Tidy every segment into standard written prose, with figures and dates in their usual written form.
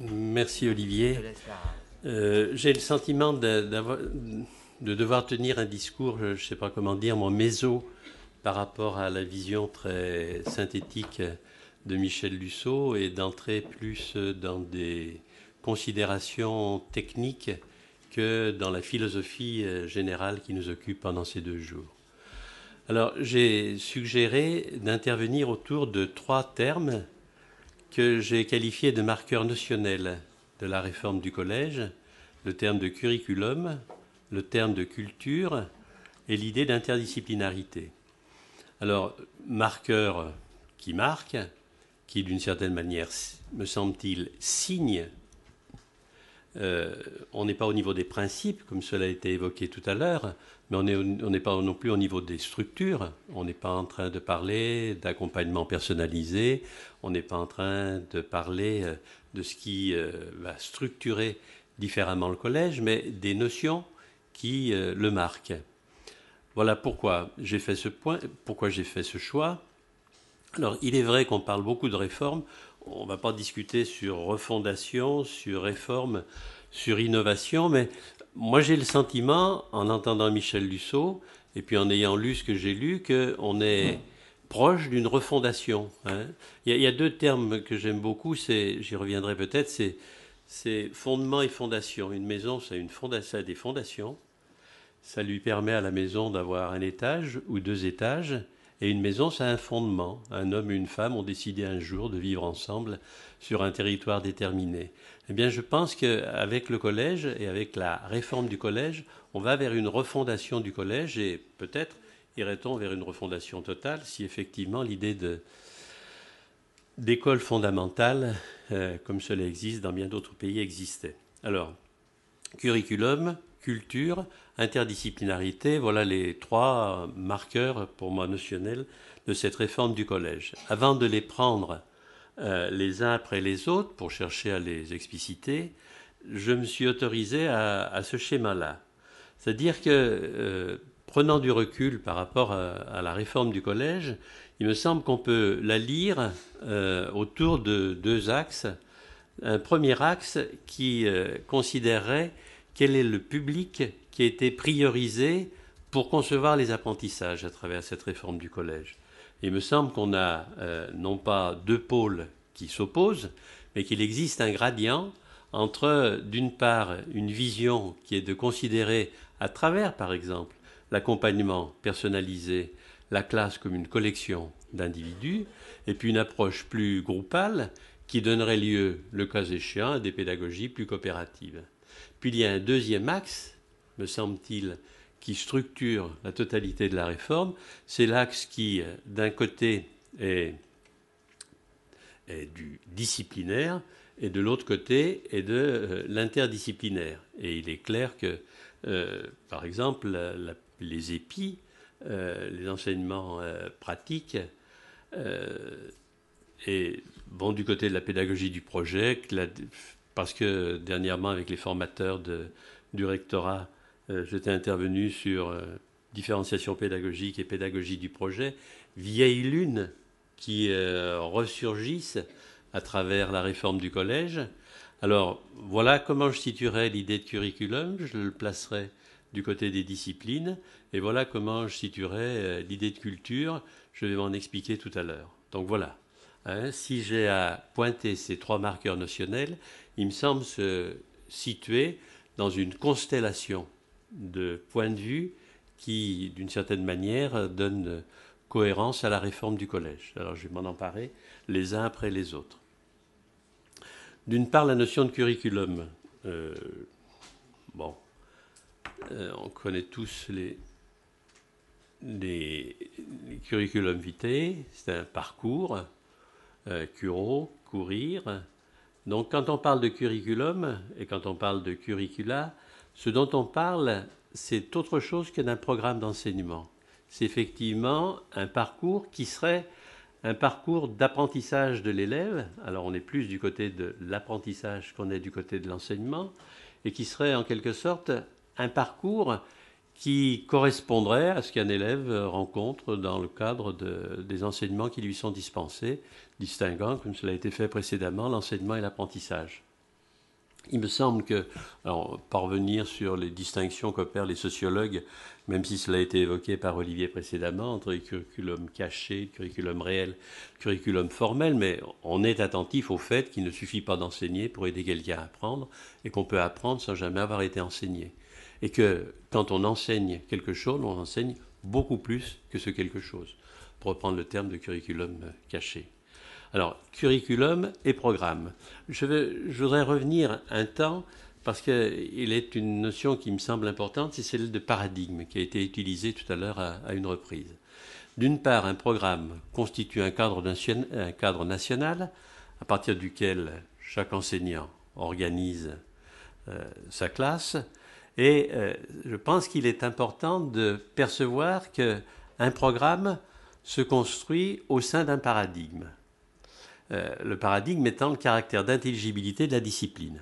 Merci Olivier. J'ai le sentiment de devoir tenir un discours, je ne sais pas comment dire, mon méso par rapport à la vision très synthétique de Michel Lusseau et d'entrer plus dans des considérations techniques que dans la philosophie générale qui nous occupe pendant ces 2 jours. Alors j'ai suggéré d'intervenir autour de 3 termes que j'ai qualifiés de marqueurs notionnels de la réforme du collège, le terme de curriculum, le terme de culture et l'idée d'interdisciplinarité. Alors, marqueur qui marque, qui d'une certaine manière, me semble-t-il, signe. On n'est pas au niveau des principes, comme cela a été évoqué tout à l'heure, mais on n'est pas non plus au niveau des structures. On n'est pas en train de parler d'accompagnement personnalisé, on n'est pas en train de parler de ce qui va structurer différemment le collège, mais des notions qui le marquent. Voilà pourquoi j'ai fait ce point, pourquoi j'ai fait ce choix. Alors, il est vrai qu'on parle beaucoup de réformes. On ne va pas discuter sur refondation, sur réforme, sur innovation, mais moi j'ai le sentiment, en entendant Michel Lusseau, et puis en ayant lu ce que j'ai lu, qu'on est proche d'une refondation. Hein. Il y a 2 termes que j'aime beaucoup, j'y reviendrai peut-être, c'est fondement et fondation. Une maison, ça a des fondations. Ça lui permet à la maison d'avoir un étage ou 2 étages. Et une maison, ça a un fondement. Un homme et une femme ont décidé un jour de vivre ensemble sur un territoire déterminé. Eh bien, je pense qu'avec le collège et avec la réforme du collège, on va vers une refondation du collège et peut-être irait-on vers une refondation totale si effectivement l'idée d'école fondamentale, comme cela existe dans bien d'autres pays, existait. Alors, curriculum, culture, interdisciplinarité, voilà les 3 marqueurs pour moi notionnels de cette réforme du collège. Avant de les prendre les uns après les autres pour chercher à les expliciter, je me suis autorisé à ce schéma-là. C'est-à-dire que, prenant du recul par rapport à la réforme du collège, il me semble qu'on peut la lire autour de 2 axes. Un premier axe qui considérerait quel est le public qui a été priorisé pour concevoir les apprentissages à travers cette réforme du collège. Il me semble qu'on a non pas 2 pôles qui s'opposent, mais qu'il existe un gradient entre, d'une part, une vision qui est de considérer à travers, par exemple, l'accompagnement personnalisé, la classe comme une collection d'individus, et puis une approche plus groupale qui donnerait lieu, le cas échéant, à des pédagogies plus coopératives. Puis il y a un deuxième axe, me semble-t-il, qui structure la totalité de la réforme, c'est l'axe qui, d'un côté, est du disciplinaire, et de l'autre côté est de l'interdisciplinaire. Et il est clair que, par exemple, les épis, les enseignements pratiques, et bon, du côté de la pédagogie du projet, parce que dernièrement, avec les formateurs du rectorat, j'étais intervenu sur différenciation pédagogique et pédagogie du projet, vieilles lunes qui ressurgissent à travers la réforme du collège. Alors, voilà comment je situerais l'idée de curriculum, je le placerais du côté des disciplines, et voilà comment je situerais l'idée de culture, je vais m'en expliquer tout à l'heure. Donc voilà. Hein, si j'ai à pointer ces 3 marqueurs notionnels, il me semble se situer dans une constellation de points de vue qui, d'une certaine manière, donne cohérence à la réforme du collège. Alors je vais m'en emparer les uns après les autres. D'une part, la notion de curriculum. Bon, on connaît tous les curriculum vitae, c'est un parcours, curo, courir. Donc quand on parle de curriculum et quand on parle de curricula, ce dont on parle, c'est autre chose que d'un programme d'enseignement. C'est effectivement un parcours qui serait un parcours d'apprentissage de l'élève. Alors on est plus du côté de l'apprentissage qu'on est du côté de l'enseignement, et qui serait en quelque sorte un parcours qui correspondrait à ce qu'un élève rencontre dans le cadre des enseignements qui lui sont dispensés, distinguant, comme cela a été fait précédemment, l'enseignement et l'apprentissage. Il me semble que, alors, parvenir sur les distinctions qu'opèrent les sociologues, même si cela a été évoqué par Olivier précédemment, entre le curriculum caché, le curriculum réel, le curriculum formel, mais on est attentif au fait qu'il ne suffit pas d'enseigner pour aider quelqu'un à apprendre, et qu'on peut apprendre sans jamais avoir été enseigné. Et que quand on enseigne quelque chose, on enseigne beaucoup plus que ce quelque chose, pour reprendre le terme de curriculum caché. Alors, curriculum et programme. Je voudrais revenir un temps, parce qu'il est une notion qui me semble importante, c'est celle de paradigme, qui a été utilisée tout à l'heure à une reprise. D'une part, un programme constitue un cadre national, à partir duquel chaque enseignant organise sa classe, et je pense qu'il est important de percevoir qu'un programme se construit au sein d'un paradigme. Le paradigme étant le caractère d'intelligibilité de la discipline.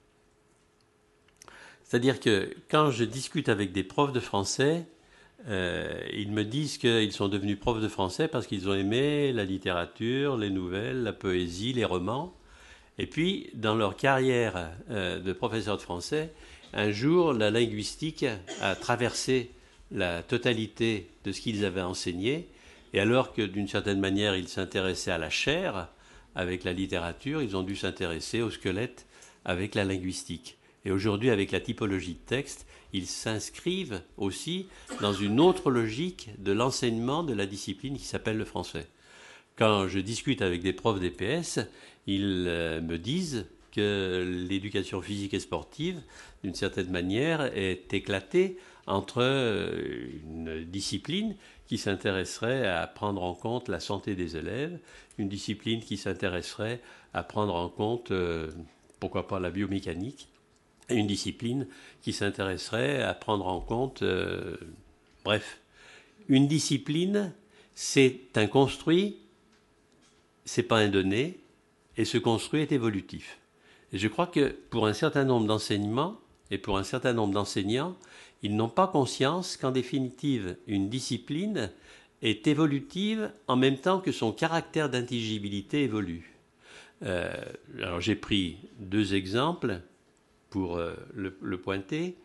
C'est-à-dire que quand je discute avec des profs de français, ils me disent qu'ils sont devenus profs de français parce qu'ils ont aimé la littérature, les nouvelles, la poésie, les romans. Et puis, dans leur carrière de professeur de français, un jour, la linguistique a traversé la totalité de ce qu'ils avaient enseigné. Et alors que, d'une certaine manière, ils s'intéressaient à la chair, avec la littérature, ils ont dû s'intéresser au squelette avec la linguistique. Et aujourd'hui, avec la typologie de texte, ils s'inscrivent aussi dans une autre logique de l'enseignement de la discipline qui s'appelle le français. Quand je discute avec des profs d'EPS, ils me disent que l'éducation physique et sportive, d'une certaine manière, est éclatée entre une discipline qui s'intéresserait à prendre en compte la santé des élèves, une discipline qui s'intéresserait à prendre en compte, pourquoi pas, la biomécanique, et une discipline qui s'intéresserait à prendre en compte, bref, une discipline, c'est un construit, c'est pas un donné, et ce construit est évolutif. Et je crois que pour un certain nombre d'enseignements et pour un certain nombre d'enseignants, ils n'ont pas conscience qu'en définitive, une discipline est évolutive en même temps que son caractère d'intelligibilité évolue. Alors j'ai pris deux exemples pour le pointer.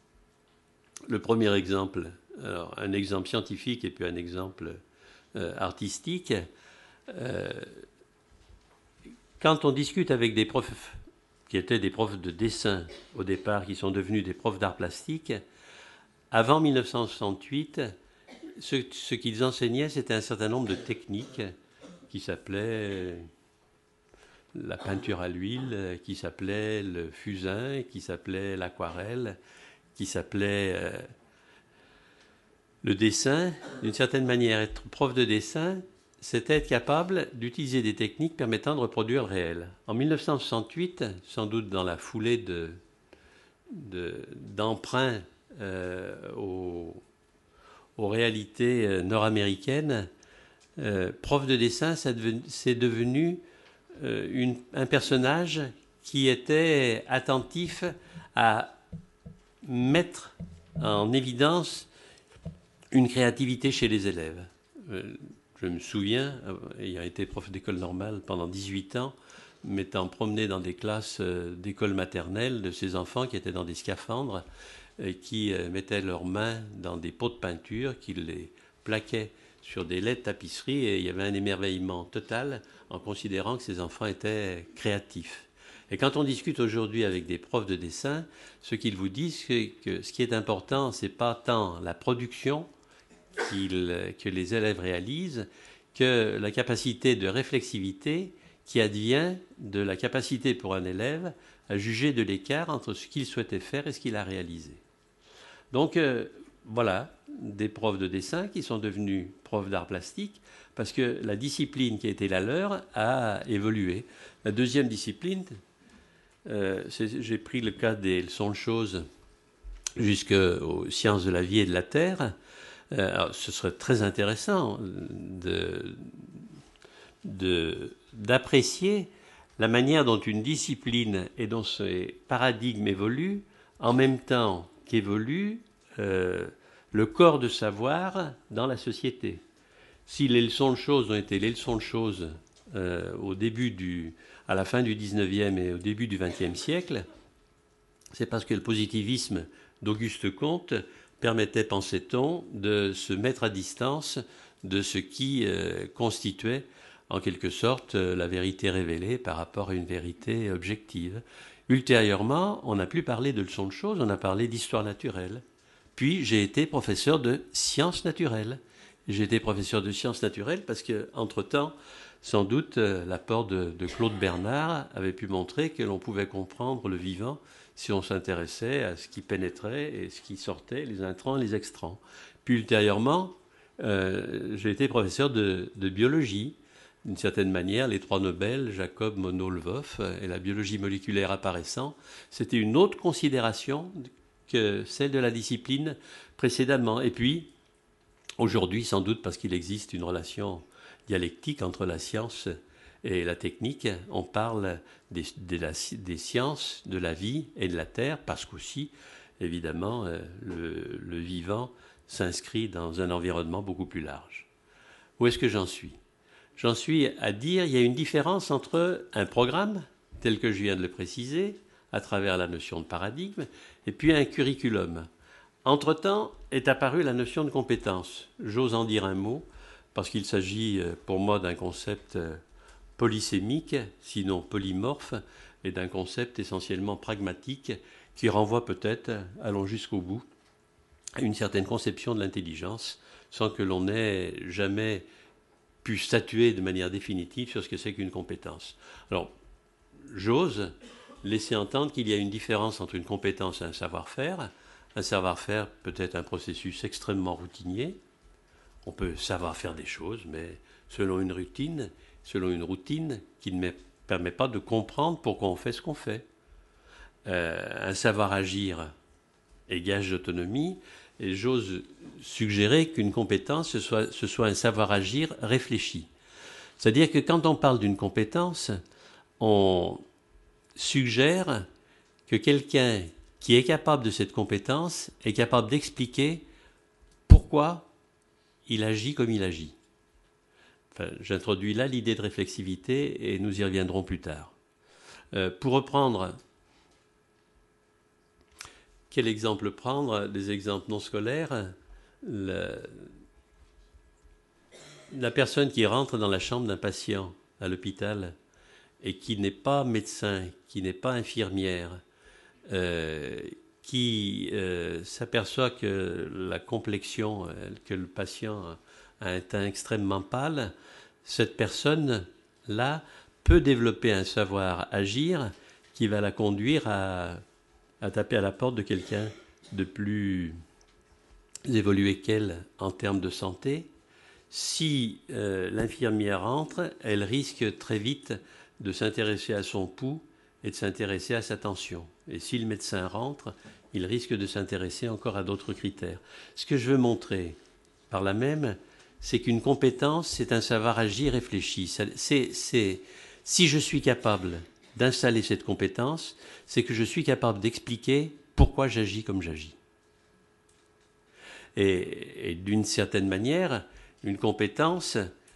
Le premier exemple, alors un exemple scientifique et puis un exemple artistique. Quand on discute avec des profs qui étaient des profs de dessin au départ, qui sont devenus des profs d'art plastique, avant 1968, ce qu'ils enseignaient, c'était un certain nombre de techniques qui s'appelaient la peinture à l'huile, qui s'appelait le fusain, qui s'appelait l'aquarelle, qui s'appelait le dessin. D'une certaine manière, être prof de dessin, c'était être capable d'utiliser des techniques permettant de reproduire le réel. En 1968, sans doute dans la foulée d'emprunt aux réalités nord-américaines, prof de dessin, c'est devenu un personnage qui était attentif à mettre en évidence une créativité chez les élèves. Je me souviens, ayant été prof d'école normale pendant 18 ans, m'étant promené dans des classes d'école maternelle de ces enfants qui étaient dans des scaphandres, qui mettaient leurs mains dans des pots de peinture, qui les plaquaient sur des laides tapisseries, et il y avait un émerveillement total en considérant que ces enfants étaient créatifs. Et quand on discute aujourd'hui avec des profs de dessin, ce qu'ils vous disent, c'est que ce qui est important, c'est pas tant la production que les élèves réalisent, que la capacité de réflexivité qui advient de la capacité pour un élève à juger de l'écart entre ce qu'il souhaitait faire et ce qu'il a réalisé. Donc voilà, des profs de dessin qui sont devenus profs d'art plastique parce que la discipline qui a été la leur a évolué. La deuxième discipline, j'ai pris le cas des leçons de choses jusqu'aux sciences de la vie et de la terre. Alors, ce serait très intéressant d'apprécier la manière dont une discipline et dont ses paradigmes évoluent en même temps qu'évolue le corps de savoir dans la société. Si les leçons de choses ont été les leçons de choses à la fin du 19e et au début du 20e siècle, c'est parce que le positivisme d'Auguste Comte permettait, pensait-on, de se mettre à distance de ce qui constituait en quelque sorte la vérité révélée par rapport à une vérité objective. Ultérieurement, on n'a plus parlé de leçons de choses, on a parlé d'histoire naturelle. Puis j'ai été professeur de sciences naturelles. J'ai été professeur de sciences naturelles parce que, entre-temps, sans doute, l'apport de Claude Bernard avait pu montrer que l'on pouvait comprendre le vivant si on s'intéressait à ce qui pénétrait et ce qui sortait, les intrants et les extrants. Puis ultérieurement, j'ai été professeur de biologie. D'une certaine manière, les 3 Nobel, Jacob, Monod, Lvov et la biologie moléculaire apparaissant, c'était une autre considération que celle de la discipline précédemment. Et puis, aujourd'hui, sans doute parce qu'il existe une relation dialectique entre la science et la technique, on parle des sciences de la vie et de la terre, parce qu'aussi, évidemment, le vivant s'inscrit dans un environnement beaucoup plus large. Où est-ce que j'en suis ? J'en suis à dire qu'il y a une différence entre un programme, tel que je viens de le préciser, à travers la notion de paradigme, et puis un curriculum. Entre-temps est apparue la notion de compétence. J'ose en dire un mot, parce qu'il s'agit pour moi d'un concept polysémique, sinon polymorphe, et d'un concept essentiellement pragmatique qui renvoie peut-être, allons jusqu'au bout, à une certaine conception de l'intelligence, sans que l'on ait jamais pu statuer de manière définitive sur ce que c'est qu'une compétence. Alors, j'ose laisser entendre qu'il y a une différence entre une compétence et un savoir-faire. Un savoir-faire peut être un processus extrêmement routinier. On peut savoir faire des choses, mais selon une routine qui ne permet pas de comprendre pourquoi on fait ce qu'on fait. Un savoir-agir est gage d'autonomie, et j'ose suggérer qu'une compétence, ce soit un savoir-agir réfléchi. C'est-à-dire que quand on parle d'une compétence, on suggère que quelqu'un qui est capable de cette compétence est capable d'expliquer pourquoi il agit comme il agit. Enfin, j'introduis là l'idée de réflexivité et nous y reviendrons plus tard. Pour reprendre, quel exemple prendre? Des exemples non scolaires. La personne qui rentre dans la chambre d'un patient à l'hôpital et qui n'est pas médecin, qui n'est pas infirmière, qui s'aperçoit que la complexion, que le patient a un teint extrêmement pâle, cette personne-là peut développer un savoir-agir qui va la conduire à taper à la porte de quelqu'un de plus évolué qu'elle en termes de santé. Si l'infirmière entre, elle risque très vite de s'intéresser à son pouls et de s'intéresser à sa tension. Et si le médecin rentre, il risque de s'intéresser encore à d'autres critères. Ce que je veux montrer par là même, c'est qu'une compétence, c'est un savoir-agir réfléchi. Si je suis capable d'installer cette compétence, c'est que je suis capable d'expliquer pourquoi j'agis comme j'agis. Et d'une certaine manière, une compétence,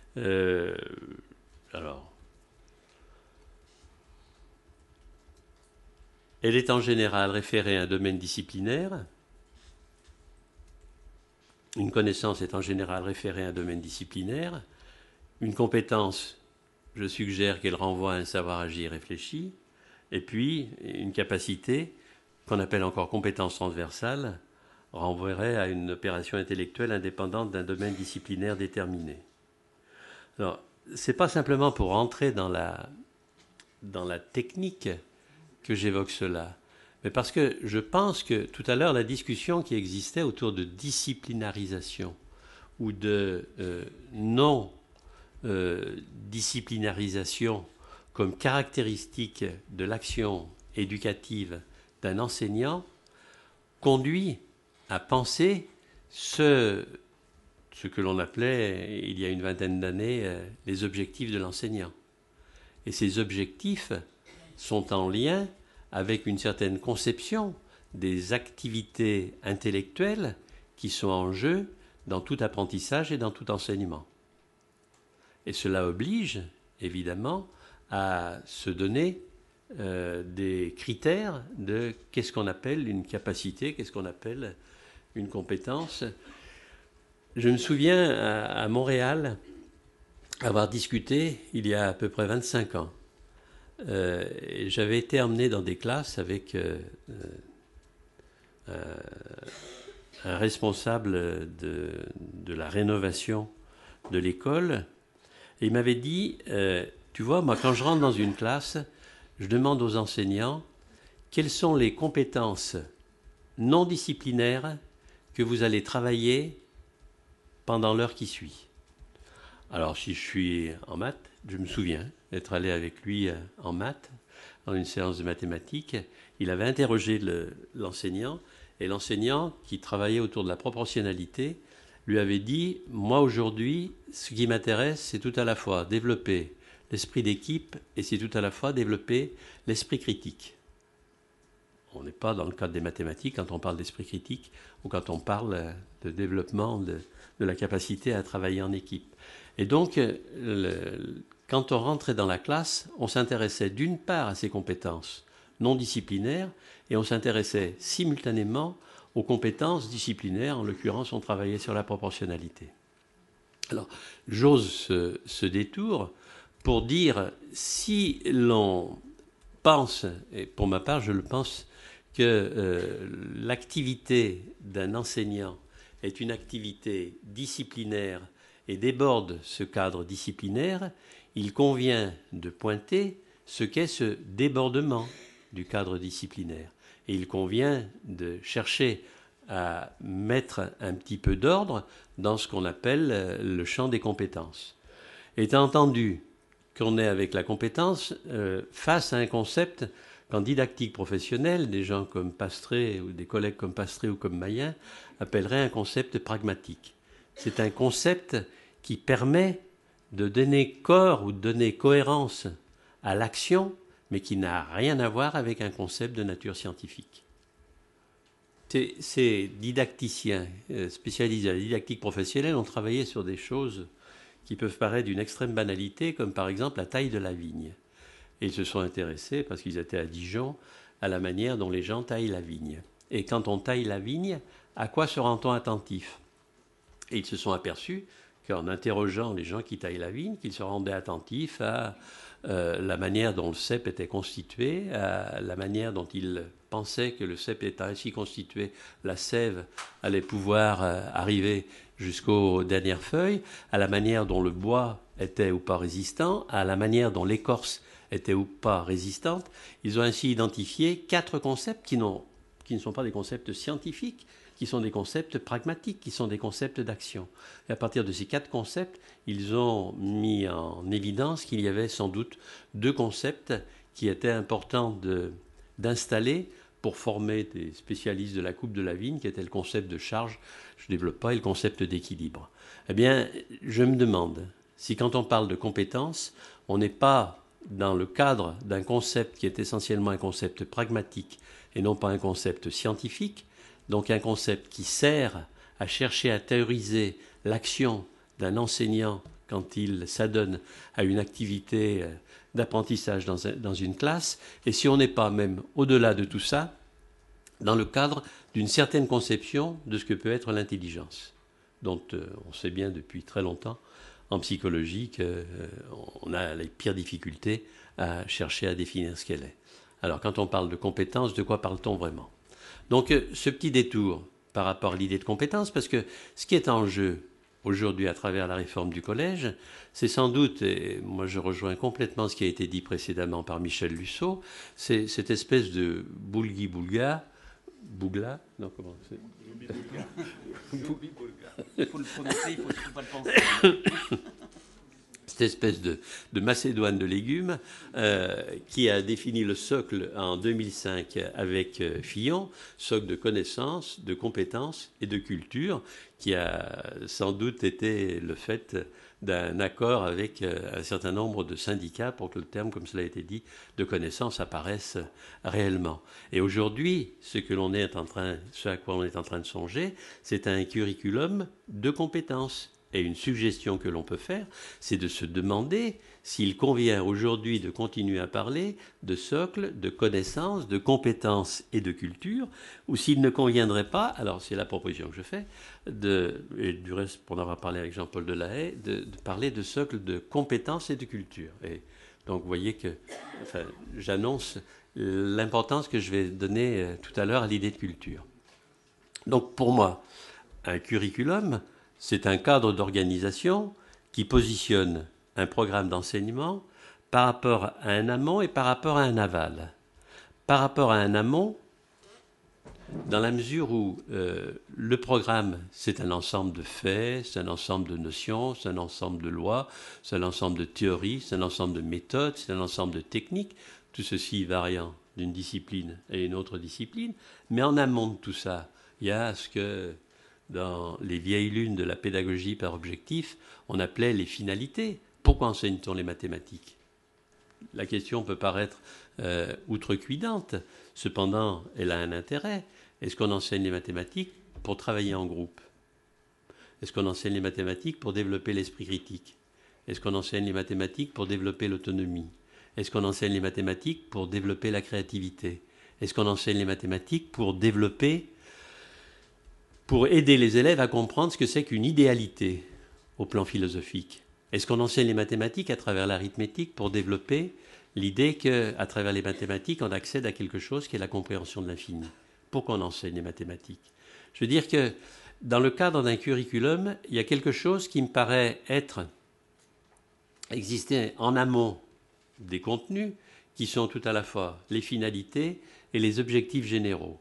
elle est en général référée à un domaine disciplinaire. Une connaissance est en général référée à un domaine disciplinaire. Une compétence, je suggère qu'elle renvoie à un savoir-agir réfléchi. Et puis, une capacité, qu'on appelle encore compétence transversale, renvoierait à une opération intellectuelle indépendante d'un domaine disciplinaire déterminé. Alors, ce n'est pas simplement pour entrer dans la technique que j'évoque cela, mais parce que je pense que tout à l'heure, la discussion qui existait autour de disciplinarisation ou de non-disciplinarisation comme caractéristique de l'action éducative d'un enseignant conduit à penser ce que l'on appelait, il y a une vingtaine d'années, les objectifs de l'enseignant. Et ces objectifs sont en lien avec une certaine conception des activités intellectuelles qui sont en jeu dans tout apprentissage et dans tout enseignement. Et cela oblige, évidemment, à se donner des critères de qu'est-ce qu'on appelle une capacité, qu'est-ce qu'on appelle une compétence. Je me souviens à Montréal avoir discuté il y a à peu près 25 ans. J'avais été emmené dans des classes avec un responsable de la rénovation de l'école. Et il m'avait dit, tu vois, moi quand je rentre dans une classe, je demande aux enseignants quelles sont les compétences non disciplinaires que vous allez travailler pendant l'heure qui suit. Alors si je suis en maths, je me souviens d'être allé avec lui en maths, dans une séance de mathématiques. Il avait interrogé l'enseignant, et l'enseignant, qui travaillait autour de la proportionnalité, lui avait dit « Moi aujourd'hui, ce qui m'intéresse, c'est tout à la fois développer l'esprit d'équipe et c'est tout à la fois développer l'esprit critique. » On n'est pas dans le cadre des mathématiques quand on parle d'esprit critique ou quand on parle de développement de la capacité à travailler en équipe. Et donc, quand on rentrait dans la classe, on s'intéressait d'une part à ces compétences non disciplinaires et on s'intéressait simultanément aux compétences disciplinaires. En l'occurrence, on travaillait sur la proportionnalité. Alors, j'ose ce détour pour dire, si l'on pense, et pour ma part, je le pense, que l'activité d'un enseignant est une activité disciplinaire et déborde ce cadre disciplinaire, il convient de pointer ce qu'est ce débordement du cadre disciplinaire. Et il convient de chercher à mettre un petit peu d'ordre dans ce qu'on appelle le champ des compétences. Étant entendu qu'on est avec la compétence face à un concept qu'en didactique professionnelle, des gens comme Pastré ou des collègues comme Pastré ou comme Mayen appelleraient un concept pragmatique. C'est un concept qui permet de donner corps ou de donner cohérence à l'action, mais qui n'a rien à voir avec un concept de nature scientifique. Ces didacticiens spécialisés à la didactique professionnelle ont travaillé sur des choses qui peuvent paraître d'une extrême banalité, comme par exemple la taille de la vigne. Et ils se sont intéressés, parce qu'ils étaient à Dijon, à la manière dont les gens taillent la vigne. Et quand on taille la vigne, à quoi se rend-on attentif? Et ils se sont aperçus qu'en interrogeant les gens qui taillent la vigne, qu'ils se rendaient attentifs à la manière dont le cep était constitué, à la manière dont ils pensaient que le cep étant ainsi constitué, la sève allait pouvoir arriver jusqu'aux dernières feuilles, à la manière dont le bois était ou pas résistant, à la manière dont l'écorce était ou pas résistante. Ils ont ainsi identifié 4 concepts qui ne sont pas des concepts scientifiques, qui sont des concepts pragmatiques, qui sont des concepts d'action. Et à partir de ces 4 concepts, ils ont mis en évidence qu'il y avait sans doute 2 concepts qui étaient importants d'installer pour former des spécialistes de la coupe de la vigne, qui était le concept de charge, je ne développe pas, et le concept d'équilibre. Eh bien, je me demande si quand on parle de compétences, on n'est pas dans le cadre d'un concept qui est essentiellement un concept pragmatique et non pas un concept scientifique, donc un concept qui sert à chercher à théoriser l'action d'un enseignant quand il s'adonne à une activité d'apprentissage dans une classe, et si on n'est pas même au-delà de tout ça, dans le cadre d'une certaine conception de ce que peut être l'intelligence, dont on sait bien depuis très longtemps en psychologie qu'on a les pires difficultés à chercher à définir ce qu'elle est. Alors quand on parle de compétence, de quoi parle-t-on vraiment? Donc ce petit détour par rapport à l'idée de compétence, parce que ce qui est en jeu aujourd'hui à travers la réforme du collège, c'est sans doute, et moi je rejoins complètement ce qui a été dit précédemment par Michel Lusseau, c'est cette espèce de bougla, non comment c'est il faut le prononcer, il faut surtout pas le penser. Cette espèce de Macédoine de légumes qui a défini le socle en 2005 avec Fillon, socle de connaissances, de compétences et de culture, qui a sans doute été le fait d'un accord avec un certain nombre de syndicats pour que le terme, comme cela a été dit, de connaissance apparaisse réellement. Et aujourd'hui, ce à quoi on est en train de songer, c'est un curriculum de compétences et une suggestion que l'on peut faire, c'est de se demander s'il convient aujourd'hui de continuer à parler de socle, de connaissances, de compétences et de culture, ou s'il ne conviendrait pas, alors c'est la proposition que je fais, et du reste, pour en avoir parlé avec Jean-Paul Delahaye, de parler de socle de compétences et de culture. Et donc vous voyez que j'annonce l'importance que je vais donner tout à l'heure à l'idée de culture. Donc pour moi, un curriculum, c'est un cadre d'organisation qui positionne un programme d'enseignement par rapport à un amont et par rapport à un aval. Par rapport à un amont, dans la mesure où le programme, c'est un ensemble de faits, c'est un ensemble de notions, c'est un ensemble de lois, c'est un ensemble de théories, c'est un ensemble de méthodes, c'est un ensemble de techniques, tout ceci variant d'une discipline à une autre discipline. Mais en amont de tout ça, il y a ce que, dans les vieilles lunes de la pédagogie par objectif, on appelait les finalités. Pourquoi enseigne-t-on les mathématiques ? La question peut paraître outrecuidante, cependant, elle a un intérêt. Est-ce qu'on enseigne les mathématiques pour travailler en groupe ? Est-ce qu'on enseigne les mathématiques pour développer l'esprit critique ? Est-ce qu'on enseigne les mathématiques pour développer l'autonomie ? Est-ce qu'on enseigne les mathématiques pour développer la créativité ? Est-ce qu'on enseigne les mathématiques pour aider les élèves à comprendre ce que c'est qu'une idéalité au plan philosophique ? Est-ce qu'on enseigne les mathématiques à travers l'arithmétique pour développer l'idée qu'à travers les mathématiques, on accède à quelque chose qui est la compréhension de l'infini ? Pourquoi on enseigne les mathématiques ? Je veux dire que dans le cadre d'un curriculum, il y a quelque chose qui me paraît exister en amont des contenus qui sont tout à la fois les finalités et les objectifs généraux.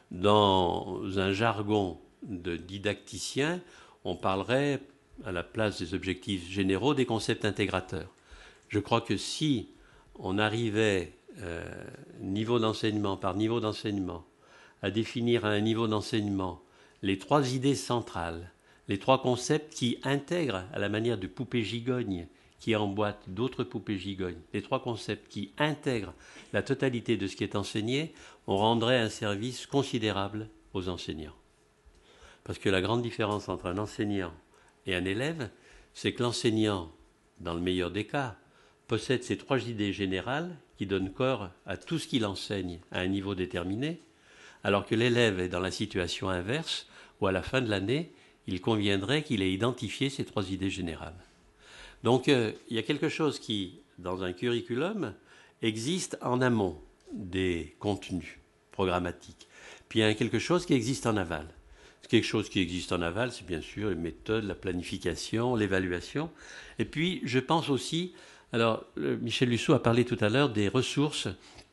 Dans un jargon de didacticien, on parlerait, à la place des objectifs généraux, des concepts intégrateurs. Je crois que si on arrivait, niveau d'enseignement par niveau d'enseignement, à définir à un niveau d'enseignement les trois idées centrales, les trois concepts qui intègrent, à la manière de poupée gigogne, qui emboîte d'autres poupées gigognes, les trois concepts qui intègrent la totalité de ce qui est enseigné, on rendrait un service considérable aux enseignants. Parce que la grande différence entre un enseignant et un élève, c'est que l'enseignant, dans le meilleur des cas, possède ces trois idées générales qui donnent corps à tout ce qu'il enseigne à un niveau déterminé, alors que l'élève est dans la situation inverse, où à la fin de l'année, il conviendrait qu'il ait identifié ces trois idées générales. Donc il y a quelque chose qui, dans un curriculum, existe en amont des contenus programmatiques. Puis il y a quelque chose qui existe en aval. Quelque chose qui existe en aval, c'est bien sûr les méthodes, la planification, l'évaluation. Et puis je pense aussi, alors Michel Lusseau a parlé tout à l'heure des ressources.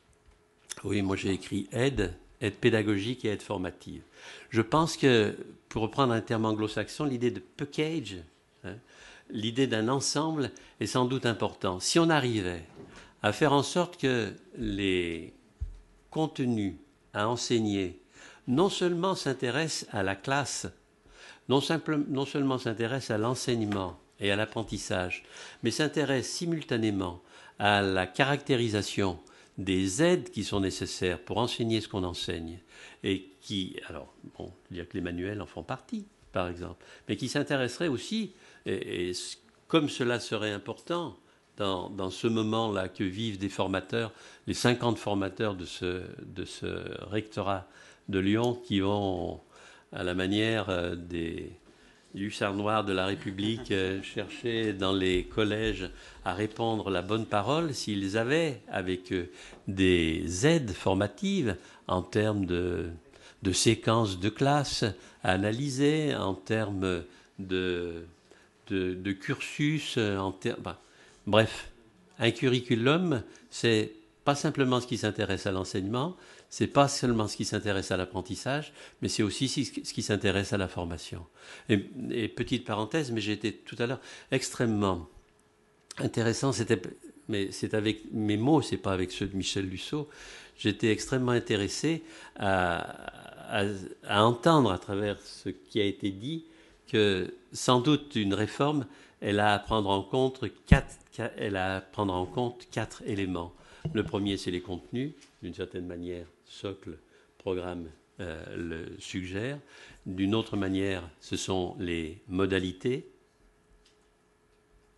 Oui, moi j'ai écrit aide pédagogique et aide formative. Je pense que, pour reprendre un terme anglo-saxon, l'idée de package, l'idée d'un ensemble est sans doute importante. Si on arrivait à faire en sorte que les contenus à enseigner non seulement s'intéressent à la classe, non seulement s'intéressent à l'enseignement et à l'apprentissage, mais s'intéressent simultanément à la caractérisation des aides qui sont nécessaires pour enseigner ce qu'on enseigne, et qui, alors, bon, dire que les manuels en font partie, par exemple, mais qui s'intéresseraient aussi, et comme cela serait important dans ce moment-là que vivent des formateurs, les 50 formateurs de ce rectorat de Lyon qui vont, à la manière des hussards noirs de la République, chercher dans les collèges à répandre la bonne parole, s'ils avaient avec eux des aides formatives en termes de séquences de classe à analyser, en termes de cursus, bref, un curriculum, c'est pas simplement ce qui s'intéresse à l'enseignement, c'est pas seulement ce qui s'intéresse à l'apprentissage, mais c'est aussi ce qui s'intéresse à la formation. Et petite parenthèse, mais j'ai été tout à l'heure extrêmement intéressant, mais c'est avec mes mots, c'est pas avec ceux de Michel Lusseau, j'étais extrêmement intéressé à entendre à travers ce qui a été dit que sans doute une réforme, elle a à prendre en compte quatre éléments. Le premier, c'est les contenus, d'une certaine manière, socle, programme le suggère. D'une autre manière, ce sont les modalités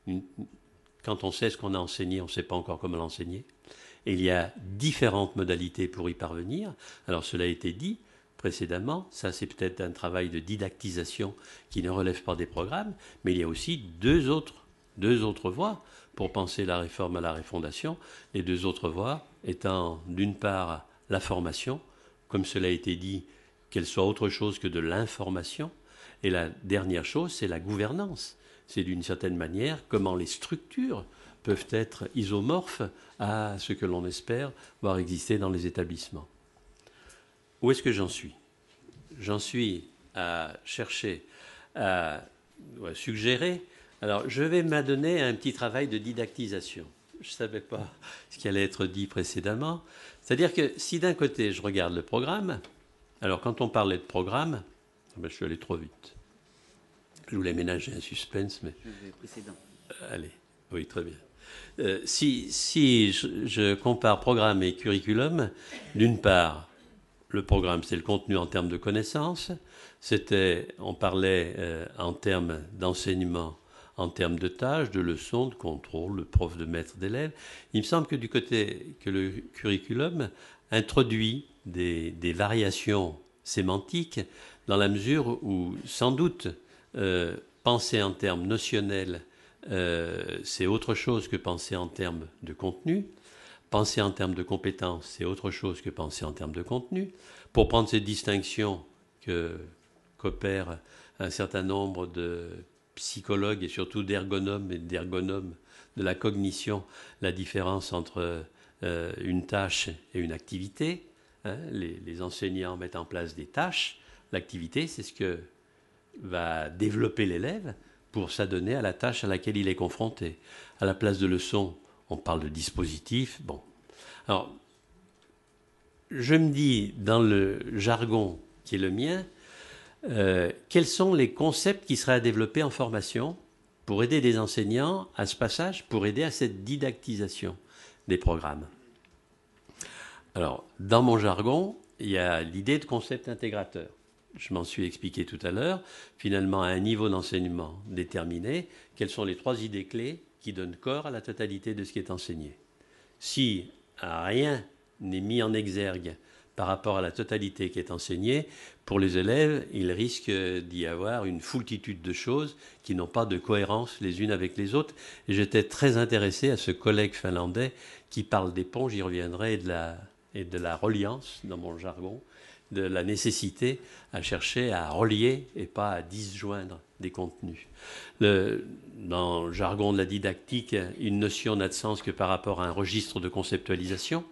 quand on sait ce qu'on a enseigné, on ne sait pas encore comment l'enseigner. Et il y a différentes modalités pour y parvenir. Alors cela a été dit précédemment, ça c'est peut-être un travail de didactisation qui ne relève pas des programmes, mais il y a aussi deux autres voies pour penser la réforme à la refondation. Les deux autres voies étant d'une part la formation, comme cela a été dit, qu'elle soit autre chose que de l'information, et la dernière chose c'est la gouvernance. C'est d'une certaine manière comment les structures peuvent être isomorphes à ce que l'on espère voir exister dans les établissements. Où est-ce que j'en suis? J'en suis à chercher, à suggérer. Alors, je vais m'adonner à un petit travail de didactisation. Je ne savais pas ce qui allait être dit précédemment. C'est-à-dire que si d'un côté, je regarde le programme, alors quand on parlait de programme, je suis allé trop vite. Je voulais ménager un suspense, mais... Le précédent. Allez, oui, très bien. Si je compare programme et curriculum, d'une part, le programme, c'est le contenu en termes de connaissances. On parlait en termes d'enseignement, en termes de tâches, de leçons, de contrôle, de prof, de maître, d'élèves. Il me semble que du côté que le curriculum introduit des variations sémantiques dans la mesure où, sans doute, penser en termes notionnels, c'est autre chose que penser en termes de contenu. Penser en termes de compétences, c'est autre chose que penser en termes de contenu. Pour prendre ces distinctions qu'opèrent un certain nombre de psychologues et surtout d'ergonomes et d'ergonomes de la cognition, la différence entre une tâche et une activité. Les enseignants mettent en place des tâches. L'activité, c'est ce que va développer l'élève pour s'adonner à la tâche à laquelle il est confronté. À la place de leçons, on parle de dispositif. Bon. Alors, je me dis, dans le jargon qui est le mien, quels sont les concepts qui seraient à développer en formation pour aider des enseignants à ce passage, pour aider à cette didactisation des programmes. Alors, dans mon jargon, il y a l'idée de concept intégrateur. Je m'en suis expliqué tout à l'heure. Finalement, à un niveau d'enseignement déterminé, quelles sont les trois idées clés qui donnent corps à la totalité de ce qui est enseigné. Si rien n'est mis en exergue par rapport à la totalité qui est enseignée, pour les élèves, il risque d'y avoir une foultitude de choses qui n'ont pas de cohérence les unes avec les autres. Et j'étais très intéressé à ce collègue finlandais qui parle des ponts, j'y reviendrai, et de la reliance, dans mon jargon, de la nécessité à chercher à relier et pas à disjoindre des contenus. Dans le jargon de la didactique, une notion n'a de sens que par rapport à un registre de conceptualisation.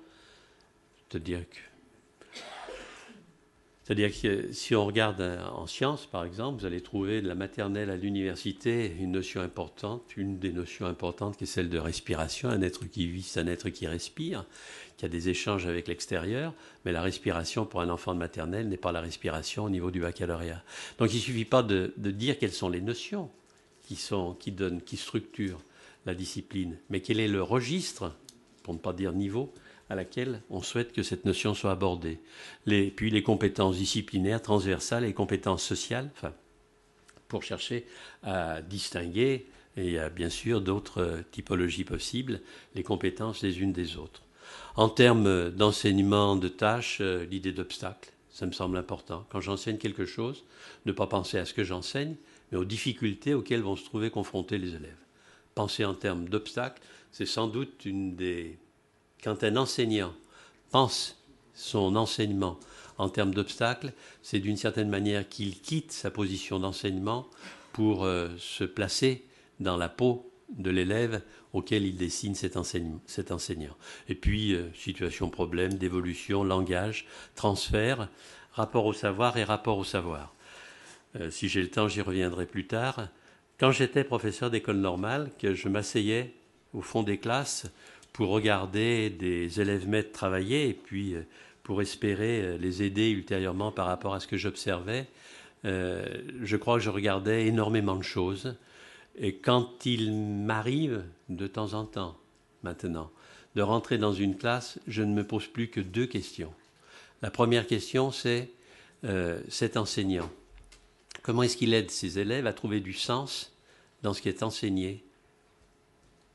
C'est-à-dire que si on regarde en sciences, par exemple, vous allez trouver de la maternelle à l'université une notion importante, une des notions importantes qui est celle de respiration. Un être qui vit, c'est un être qui respire, qui a des échanges avec l'extérieur, mais la respiration pour un enfant de maternelle n'est pas la respiration au niveau du baccalauréat. Donc il ne suffit pas de dire quelles sont les notions qui structurent la discipline, mais quel est le registre, pour ne pas dire niveau, à laquelle on souhaite que cette notion soit abordée. Puis les compétences disciplinaires, transversales et compétences sociales, pour chercher à distinguer, et il y a bien sûr d'autres typologies possibles, les compétences les unes des autres. En termes d'enseignement de tâches, l'idée d'obstacle, ça me semble important. Quand j'enseigne quelque chose, ne pas penser à ce que j'enseigne, mais aux difficultés auxquelles vont se trouver confrontés les élèves. Penser en termes d'obstacle, c'est sans doute une des... Quand un enseignant pense son enseignement en termes d'obstacles, c'est d'une certaine manière qu'il quitte sa position d'enseignement pour se placer dans la peau de l'élève auquel il dessine cet enseignant. Et puis, situation, problème, d'évolution, langage, transfert, rapport au savoir et rapport au savoir. Si j'ai le temps, j'y reviendrai plus tard. Quand j'étais professeur d'école normale, que je m'asseyais au fond des classes pour regarder des élèves maîtres travailler et puis pour espérer les aider ultérieurement par rapport à ce que j'observais, je crois que je regardais énormément de choses. Et quand il m'arrive de temps en temps, maintenant, de rentrer dans une classe, je ne me pose plus que deux questions. La première question, c'est cet enseignant. Comment est-ce qu'il aide ses élèves à trouver du sens dans ce qui est enseigné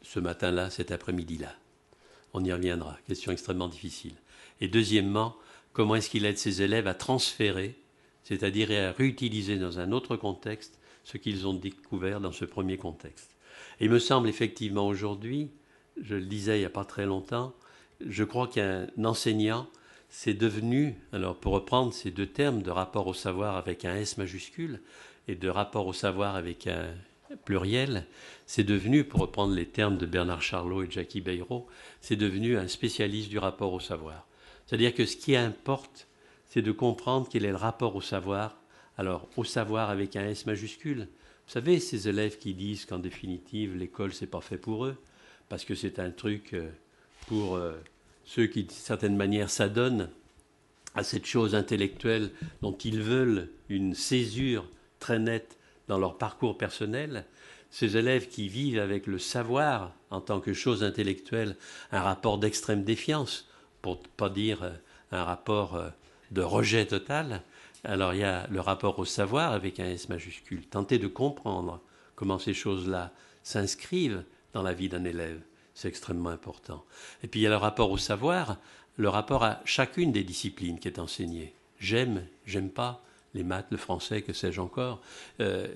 ce matin-là, cet après-midi-là? On y reviendra, question extrêmement difficile. Et deuxièmement, comment est-ce qu'il aide ses élèves à transférer, c'est-à-dire à réutiliser dans un autre contexte ce qu'ils ont découvert dans ce premier contexte. Et il me semble effectivement aujourd'hui, je le disais il n'y a pas très longtemps, je crois qu'un enseignant, c'est devenu, alors pour reprendre ces deux termes de rapport au savoir avec un S majuscule et de rapport au savoir avec un pluriel, c'est devenu, pour reprendre les termes de Bernard Charlot et Jackie Bayrou, c'est devenu un spécialiste du rapport au savoir. C'est-à-dire que ce qui importe, c'est de comprendre quel est le rapport au savoir. Alors, au savoir avec un S majuscule. Vous savez, ces élèves qui disent qu'en définitive, l'école, c'est pas fait pour eux, parce que c'est un truc pour ceux qui, d'une certaine manière, s'adonnent à cette chose intellectuelle dont ils veulent une césure très nette dans leur parcours personnel, ces élèves qui vivent avec le savoir en tant que chose intellectuelle un rapport d'extrême défiance, pour ne pas dire un rapport de rejet total, alors il y a le rapport au savoir avec un S majuscule. Tenter de comprendre comment ces choses-là s'inscrivent dans la vie d'un élève, c'est extrêmement important. Et puis il y a le rapport au savoir, le rapport à chacune des disciplines qui est enseignée. J'aime, j'aime pas, les maths, le français, que sais-je encore. Le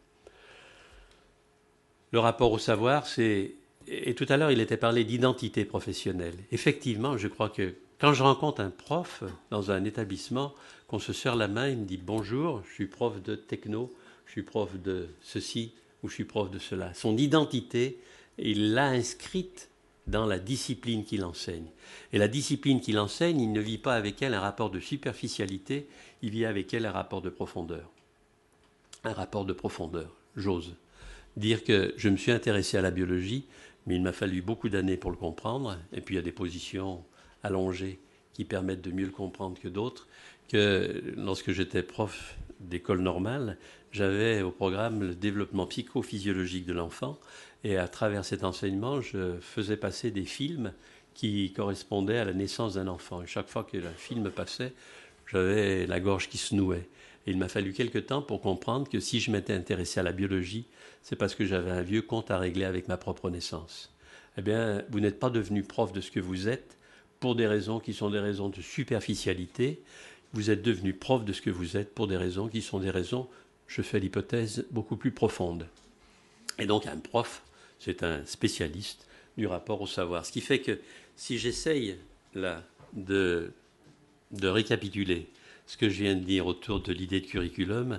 rapport au savoir, c'est... Et tout à l'heure, il était parlé d'identité professionnelle. Effectivement, je crois que quand je rencontre un prof dans un établissement, qu'on se serre la main, il me dit « Bonjour, je suis prof de techno, je suis prof de ceci ou je suis prof de cela ». Son identité, il l'a inscrite dans la discipline qu'il enseigne. Et la discipline qu'il enseigne, il ne vit pas avec elle un rapport de superficialité, il vit avec elle un rapport de profondeur. Un rapport de profondeur, j'ose dire que je me suis intéressé à la biologie, mais il m'a fallu beaucoup d'années pour le comprendre, et puis il y a des positions allongées qui permettent de mieux le comprendre que d'autres, que lorsque j'étais prof d'école normale, j'avais au programme le développement psychophysiologique de l'enfant, et à travers cet enseignement, je faisais passer des films qui correspondaient à la naissance d'un enfant. Et chaque fois que le film passait, j'avais la gorge qui se nouait. Et il m'a fallu quelque temps pour comprendre que si je m'étais intéressé à la biologie, c'est parce que j'avais un vieux compte à régler avec ma propre naissance. Eh bien, vous n'êtes pas devenu prof de ce que vous êtes pour des raisons qui sont des raisons de superficialité. Vous êtes devenu prof de ce que vous êtes pour des raisons qui sont des raisons, je fais l'hypothèse, beaucoup plus profondes. Et donc, un prof, c'est un spécialiste du rapport au savoir. Ce qui fait que si j'essaye là de récapituler ce que je viens de dire autour de l'idée de curriculum,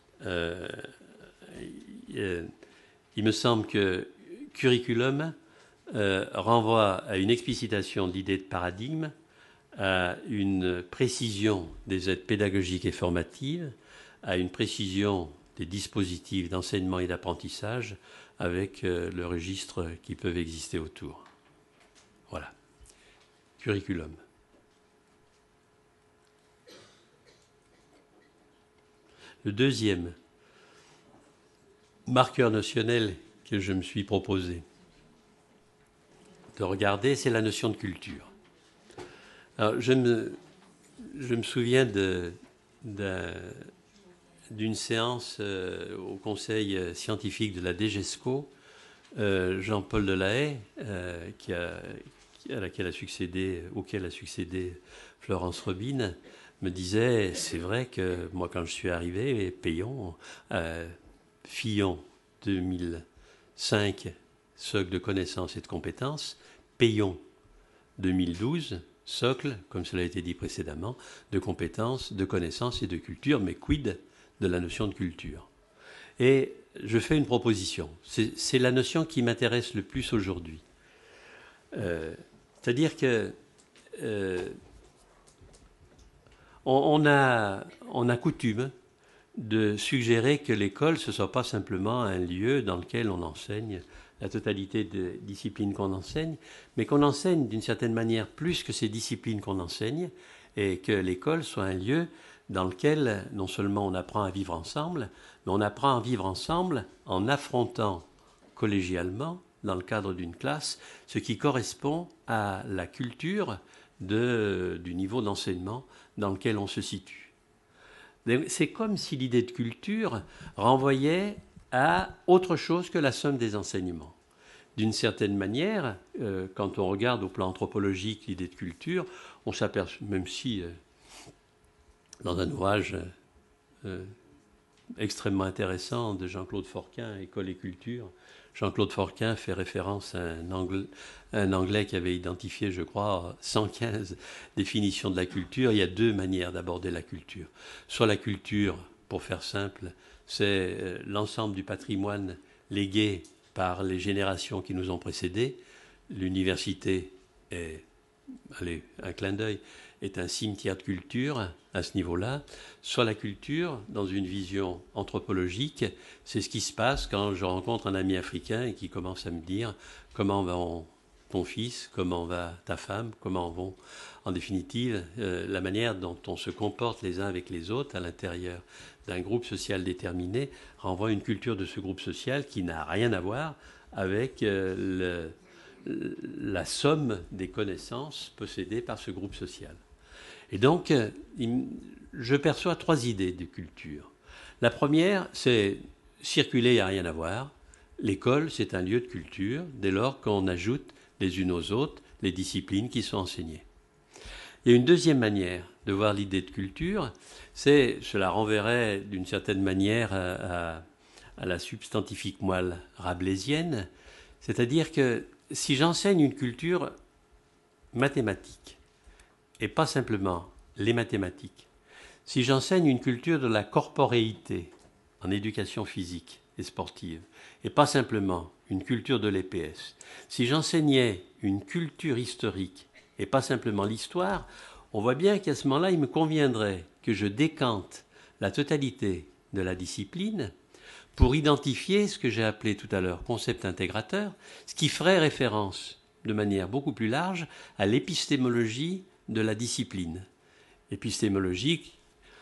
il me semble que curriculum renvoie à une explicitation de l'idée de paradigme, à une précision des aides pédagogiques et formatives, à une précision des dispositifs d'enseignement et d'apprentissage avec le registre qui peuvent exister autour. Voilà. Curriculum. Le deuxième marqueur notionnel que je me suis proposé de regarder, c'est la notion de culture. Alors, je me souviens d'une séance au conseil scientifique de la DGESCO, Jean-Paul Delahaye, auquel a succédé Florence Robine, me disait, c'est vrai que moi quand je suis arrivé, Fillon 2005, socle de connaissances et de compétences, Payon 2012, socle, comme cela a été dit précédemment, de compétences, de connaissances et de culture, mais quid de la notion de culture. Et je fais une proposition, c'est la notion qui m'intéresse le plus aujourd'hui. C'est-à-dire que on a coutume de suggérer que l'école, ce ne soit pas simplement un lieu dans lequel on enseigne la totalité des disciplines qu'on enseigne, mais qu'on enseigne d'une certaine manière plus que ces disciplines qu'on enseigne, et que l'école soit un lieu dans lequel non seulement on apprend à vivre ensemble, mais on apprend à vivre ensemble en affrontant collégialement, dans le cadre d'une classe, ce qui correspond à la culture du niveau d'enseignement dans lequel on se situe. C'est comme si l'idée de culture renvoyait à autre chose que la somme des enseignements. d'une certaine manière, quand on regarde au plan anthropologique l'idée de culture, on s'aperçoit, même si dans un ouvrage extrêmement intéressant de Jean-Claude Forquin, École et culture, Jean-Claude Forquin fait référence à un Anglais qui avait identifié, je crois, 115 définitions de la culture. Il y a deux manières d'aborder la culture. Soit la culture, pour faire simple, c'est l'ensemble du patrimoine légué par les générations qui nous ont précédés. L'université est, allez, un clin d'œil, est un cimetière de culture à ce niveau-là. Soit la culture, dans une vision anthropologique, c'est ce qui se passe quand je rencontre un ami africain et qui commence à me dire comment va ton fils, comment va ta femme, comment vont, en définitive, la manière dont on se comporte les uns avec les autres à l'intérieur d'un groupe social déterminé renvoie une culture de ce groupe social qui n'a rien à voir avec la somme des connaissances possédées par ce groupe social. Et donc, je perçois trois idées de culture. La première, c'est circuler, il n'y a rien à voir. L'école, c'est un lieu de culture, dès lors qu'on ajoute les unes aux autres les disciplines qui sont enseignées. Il y a une deuxième manière de voir l'idée de culture, cela renverrait d'une certaine manière à la substantifique moelle rabelaisienne, c'est-à-dire que si j'enseigne une culture mathématique, et pas simplement les mathématiques, si j'enseigne une culture de la corporéité en éducation physique et sportive, et pas simplement une culture de l'EPS, si j'enseignais une culture historique et pas simplement l'histoire, on voit bien qu'à ce moment-là, il me conviendrait que je décante la totalité de la discipline pour identifier ce que j'ai appelé tout à l'heure concept intégrateur, ce qui ferait référence de manière beaucoup plus large à l'épistémologie de la discipline. Épistémologique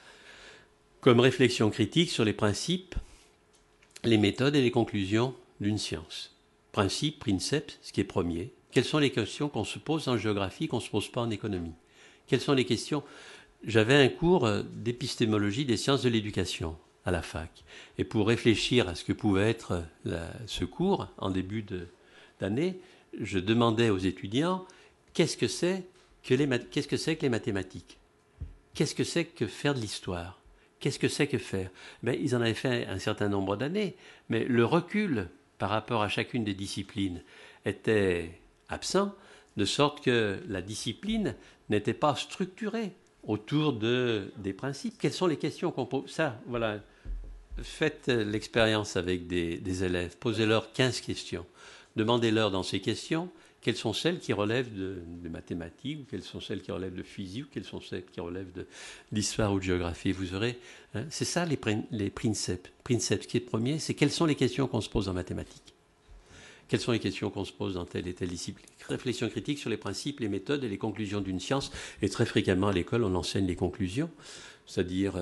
comme réflexion critique sur les principes, les méthodes et les conclusions d'une science. Principe, princeps, ce qui est premier. Quelles sont les questions qu'on se pose en géographie qu'on ne se pose pas en économie? Quelles sont les questions? J'avais un cours d'épistémologie des sciences de l'éducation à la fac. Et pour réfléchir à ce que pouvait être ce cours en début d'année, je demandais aux étudiants qu'est-ce que c'est que les mathématiques? Qu'est-ce que c'est que faire de l'histoire? Qu'est-ce que c'est que faire? Ils en avaient fait un certain nombre d'années, mais le recul par rapport à chacune des disciplines était absent, de sorte que la discipline n'était pas structurée autour des principes. Quelles sont les questions qu'on pose? Ça, voilà. Faites l'expérience avec des élèves. Posez-leur 15 questions. Demandez-leur dans ces questions quelles sont celles qui relèvent de mathématiques, ou quelles sont celles qui relèvent de physique, ou quelles sont celles qui relèvent d'histoire ou de géographie. Vous aurez, c'est ça les princeps. Princeps, ce qui est le premier, c'est quelles sont les questions qu'on se pose en mathématiques. Quelles sont les questions qu'on se pose dans telle et telle discipline? Réflexion critique sur les principes, les méthodes et les conclusions d'une science. Et très fréquemment à l'école, on enseigne les conclusions, c'est-à-dire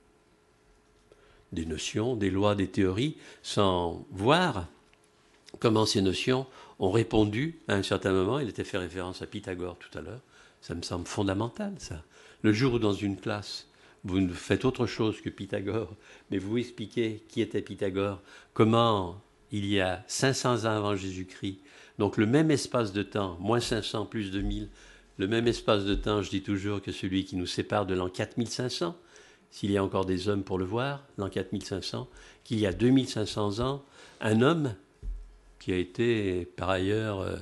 des notions, des lois, des théories, sans voir comment ces notions ont répondu à un certain moment. Il était fait référence à Pythagore tout à l'heure. Ça me semble fondamental, ça. Le jour où dans une classe, vous faites autre chose que Pythagore, mais vous expliquez qui était Pythagore, comment il y a 500 ans avant Jésus-Christ, donc le même espace de temps, moins 500 plus 2000, le même espace de temps, je dis toujours, que celui qui nous sépare de l'an 4500, s'il y a encore des hommes pour le voir, l'an 4500, qu'il y a 2500 ans, un homme qui a été par ailleurs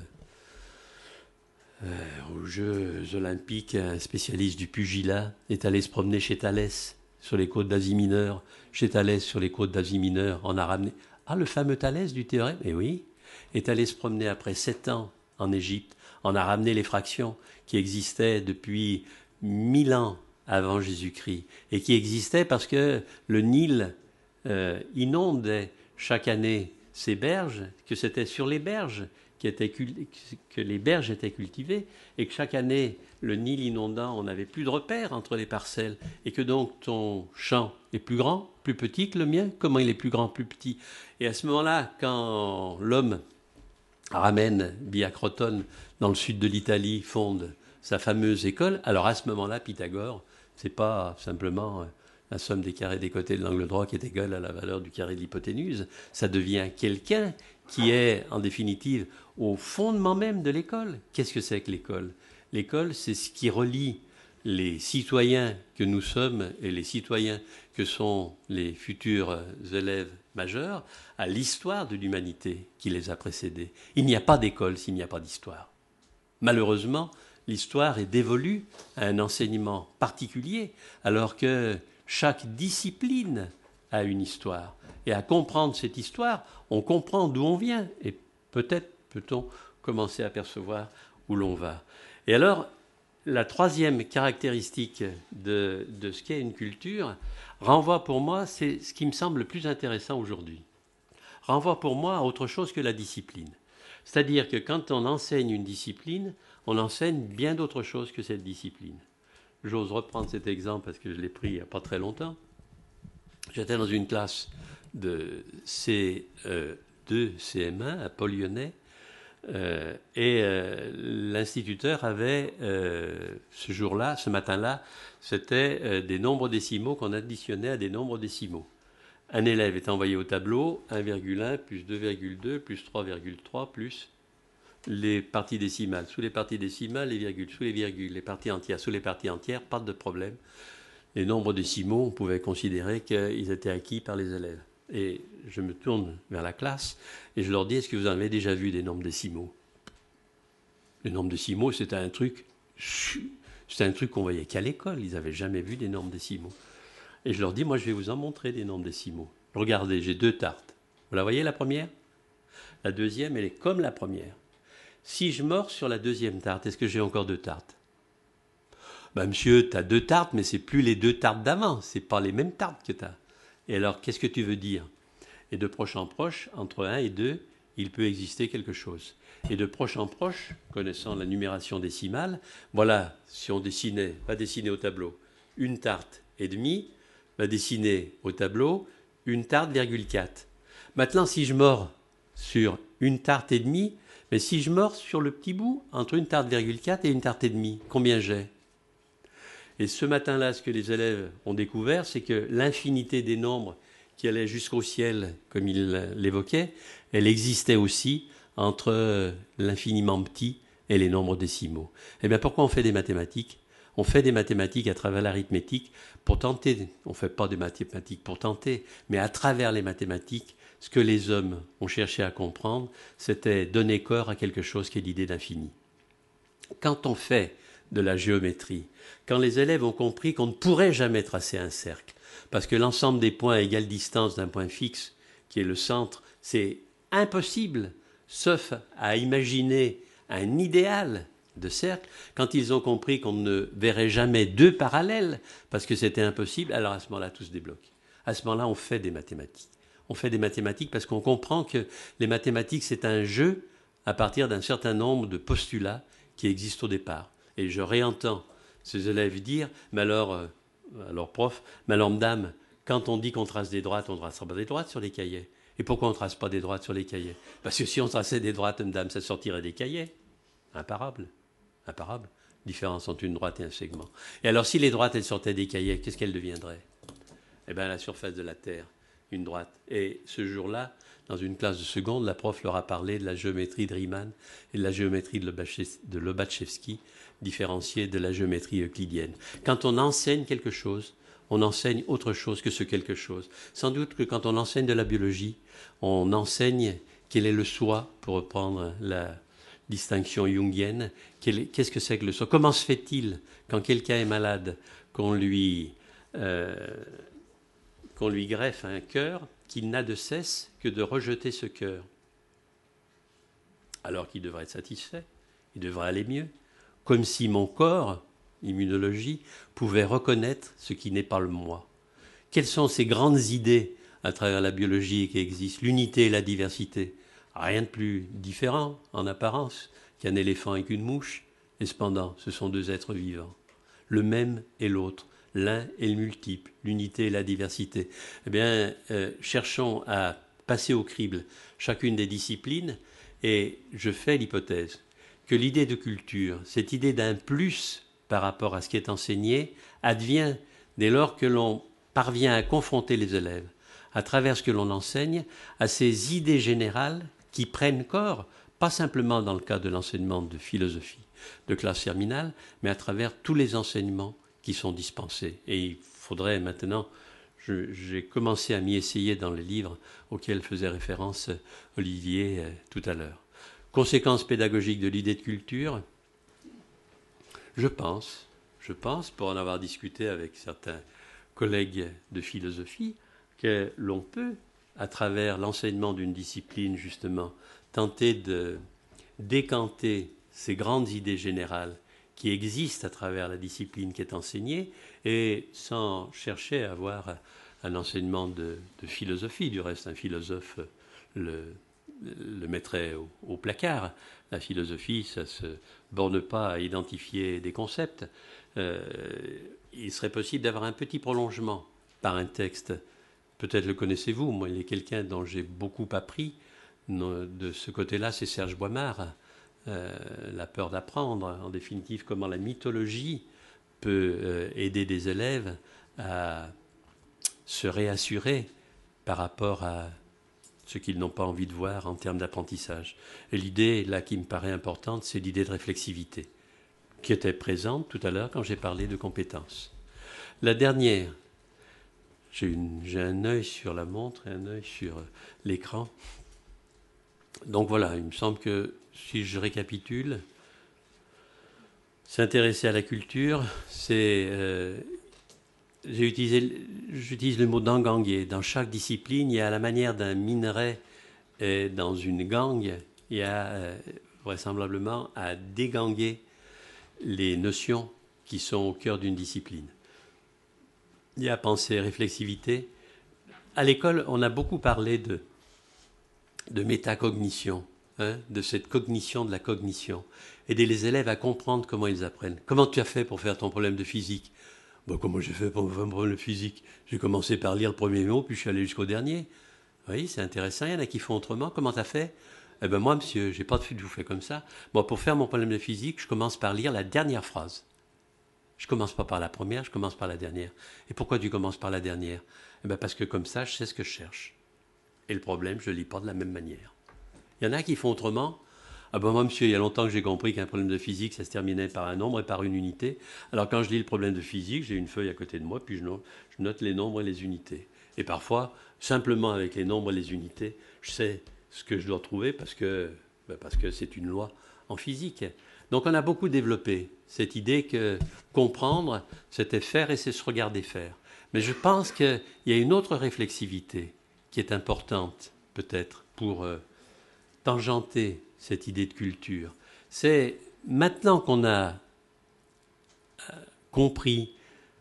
aux Jeux Olympiques, un spécialiste du pugilat, est allé se promener chez Thalès, sur les côtes d'Asie mineure, chez Thalès sur les côtes d'Asie mineure, en a ramené... Ah, le fameux Thalès du théorème? Eh oui, est allé se promener après 7 ans en Égypte, en a ramené les fractions qui existaient depuis 1000 ans avant Jésus-Christ, et qui existaient parce que le Nil inondait chaque année ces berges, que c'était sur les berges que les berges étaient cultivées, et que chaque année, le Nil inondant, on n'avait plus de repères entre les parcelles, et que donc ton champ est plus grand, plus petit que le mien. Comment il est plus grand, plus petit? Et à ce moment-là, quand l'homme ramène Biacrotone dans le sud de l'Italie, fonde sa fameuse école, alors à ce moment-là, Pythagore, c'est pas simplement la somme des carrés des côtés de l'angle droit qui est égale à la valeur du carré de l'hypoténuse. Ça devient quelqu'un qui est, en définitive, au fondement même de l'école. Qu'est-ce que c'est que l'école? L'école, c'est ce qui relie les citoyens que nous sommes et les citoyens que sont les futurs élèves majeurs à l'histoire de l'humanité qui les a précédés. Il n'y a pas d'école s'il n'y a pas d'histoire. Malheureusement, l'histoire est dévolue à un enseignement particulier, alors que chaque discipline a une histoire. Et à comprendre cette histoire, on comprend d'où on vient. Et peut-être peut-on commencer à percevoir où l'on va. Et alors, la troisième caractéristique de ce qu'est une culture renvoie pour moi, c'est ce qui me semble le plus intéressant aujourd'hui, renvoie pour moi à autre chose que la discipline. C'est-à-dire que quand on enseigne une discipline, on enseigne bien d'autres choses que cette discipline. J'ose reprendre cet exemple parce que je l'ai pris il n'y a pas très longtemps. J'étais dans une classe de C2, CM1 à Paul-Lyonnais, et l'instituteur avait, ce jour-là, ce matin-là, c'était des nombres décimaux qu'on additionnait à des nombres décimaux. Un élève est envoyé au tableau 1,1 plus 2,2 plus 3,3 plus les parties décimales. Sous les parties décimales, les virgules. Sous les virgules, les parties entières. Sous les parties entières, pas de problème. Les nombres décimaux, on pouvait considérer qu'ils étaient acquis par les élèves. Et je me tourne vers la classe et je leur dis, est-ce que vous en avez déjà vu des nombres décimaux? Les nombres décimaux, c'était un truc qu'on voyait qu'à l'école. Ils n'avaient jamais vu des nombres décimaux. Et je leur dis, moi, je vais vous en montrer des nombres décimaux. Regardez, j'ai 2 tartes. Vous la voyez, la première? La deuxième, elle est comme la première. Si je mords sur la deuxième tarte, est-ce que j'ai encore 2 tartes? Ben, monsieur, tu as 2 tartes, mais ce n'est plus les 2 tartes d'avant. Ce n'est pas les mêmes tartes que tu as. Et alors, qu'est-ce que tu veux dire? Et de proche en proche, entre 1 et 2, il peut exister quelque chose. Et de proche en proche, connaissant la numération décimale, voilà, si on dessinait, va dessiner au tableau, une tarte et demie, va dessiner au tableau une tarte, virgule 4. Maintenant, si je mords sur une tarte et demie, mais si je mords sur le petit bout, entre une tarte, virgule 4 et une tarte et demie, combien j'ai? Et ce matin-là, ce que les élèves ont découvert, c'est que l'infinité des nombres qui allaient jusqu'au ciel, comme il l'évoquait, elle existait aussi entre l'infiniment petit et les nombres décimaux. Eh bien, pourquoi on fait des mathématiques? On fait des mathématiques à travers l'arithmétique pour tenter, on ne fait pas des mathématiques pour tenter, mais à travers les mathématiques, ce que les hommes ont cherché à comprendre, c'était donner corps à quelque chose qui est l'idée d'infini. Quand on fait de la géométrie, quand les élèves ont compris qu'on ne pourrait jamais tracer un cercle, parce que l'ensemble des points à égale distance d'un point fixe, qui est le centre, c'est impossible, sauf à imaginer un idéal de cercle, quand ils ont compris qu'on ne verrait jamais 2 parallèles, parce que c'était impossible, alors à ce moment-là, tout se débloque. À ce moment-là, on fait des mathématiques. On fait des mathématiques parce qu'on comprend que les mathématiques, c'est un jeu à partir d'un certain nombre de postulats qui existent au départ. Et je réentends ces élèves dire, mais alors prof, mais alors madame, quand on dit qu'on trace des droites, on ne trace pas des droites sur les cahiers. Et pourquoi on ne trace pas des droites sur les cahiers? Parce que si on traçait des droites, madame, ça sortirait des cahiers. Imparable. Imparable. Différence entre une droite et un segment. Et alors si les droites, elles sortaient des cahiers, qu'est-ce qu'elles deviendraient? Eh bien, la surface de la Terre, une droite. Et ce jour-là, dans une classe de seconde, la prof leur a parlé de la géométrie de Riemann et de la géométrie de Lobachevsky, différenciée de la géométrie euclidienne. Quand on enseigne quelque chose, on enseigne autre chose que ce quelque chose. Sans doute que quand on enseigne de la biologie, on enseigne quel est le soi, pour reprendre la distinction jungienne. Qu'est-ce que c'est que le soi? Comment se fait-il, quand quelqu'un est malade, qu'on lui greffe un cœur, qu'il n'a de cesse que de rejeter ce cœur, alors qu'il devrait être satisfait, il devrait aller mieux, comme si mon corps, immunologie, pouvait reconnaître ce qui n'est pas le moi. Quelles sont ces grandes idées à travers la biologie qui existent? L'unité et la diversité. Rien de plus différent en apparence qu'un éléphant et qu'une mouche, et cependant, ce sont 2 êtres vivants. Le même et l'autre, l'un et le multiple, l'unité et la diversité. Eh bien, cherchons à passer au crible chacune des disciplines, et je fais l'hypothèse que l'idée de culture, cette idée d'un plus par rapport à ce qui est enseigné, advient dès lors que l'on parvient à confronter les élèves, à travers ce que l'on enseigne, à ces idées générales qui prennent corps, pas simplement dans le cas de l'enseignement de philosophie de classe terminale, mais à travers tous les enseignements qui sont dispensés. Et il faudrait maintenant, j'ai commencé à m'y essayer dans les livres auxquels faisait référence Olivier tout à l'heure. Conséquences pédagogiques de l'idée de culture, je pense, pour en avoir discuté avec certains collègues de philosophie, que l'on peut, à travers l'enseignement d'une discipline, justement, tenter de décanter ces grandes idées générales qui existent à travers la discipline qui est enseignée, et sans chercher à avoir un enseignement de philosophie. Du reste, un philosophe le mettrait au placard. La philosophie, ça ne se borne pas à identifier des concepts. Il serait possible d'avoir un petit prolongement par un texte. Peut-être le connaissez-vous, moi il est quelqu'un dont j'ai beaucoup appris de ce côté-là, c'est Serge Boimard. La peur d'apprendre, en définitive, comment la mythologie peut aider des élèves à se réassurer par rapport à ce qu'ils n'ont pas envie de voir en termes d'apprentissage. Et l'idée, là, qui me paraît importante, c'est l'idée de réflexivité, qui était présente tout à l'heure quand j'ai parlé de compétences. La dernière, j'ai un œil sur la montre et un œil sur l'écran. Donc voilà, il me semble que, si je récapitule, s'intéresser à la culture, c'est... j'utilise le mot d'enganguer. Dans chaque discipline, il y a, à la manière d'un minerai dans une gangue, il y a vraisemblablement à déganguer les notions qui sont au cœur d'une discipline. Il y a pensée, réflexivité. À l'école, on a beaucoup parlé de métacognition, de cette cognition de la cognition, aider les élèves à comprendre comment ils apprennent. Comment tu as fait pour faire ton problème de physique? Comment j'ai fait pour faire mon problème de physique? J'ai commencé par lire le premier mot, puis je suis allé jusqu'au dernier. Oui, c'est intéressant, il y en a qui font autrement. Comment tu as fait? Eh bien moi, monsieur, j'ai pas de tout fait comme ça. Pour faire mon problème de physique, je commence par lire la dernière phrase. Je commence pas par la première, je commence par la dernière. Et pourquoi tu commences par la dernière? Eh bien parce que comme ça, je sais ce que je cherche. Et le problème, je ne le lis pas de la même manière. Il y en a qui font autrement. Moi, monsieur, il y a longtemps que j'ai compris qu'un problème de physique, ça se terminait par un nombre et par une unité. Alors, quand je lis le problème de physique, j'ai une feuille à côté de moi, puis je note les nombres et les unités. Et parfois, simplement avec les nombres et les unités, je sais ce que je dois trouver parce que c'est une loi en physique. Donc, on a beaucoup développé cette idée que comprendre, c'était faire et c'est se regarder faire. Mais je pense qu'il y a une autre réflexivité qui est importante, peut-être, pour tangenter cette idée de culture. C'est maintenant qu'on a compris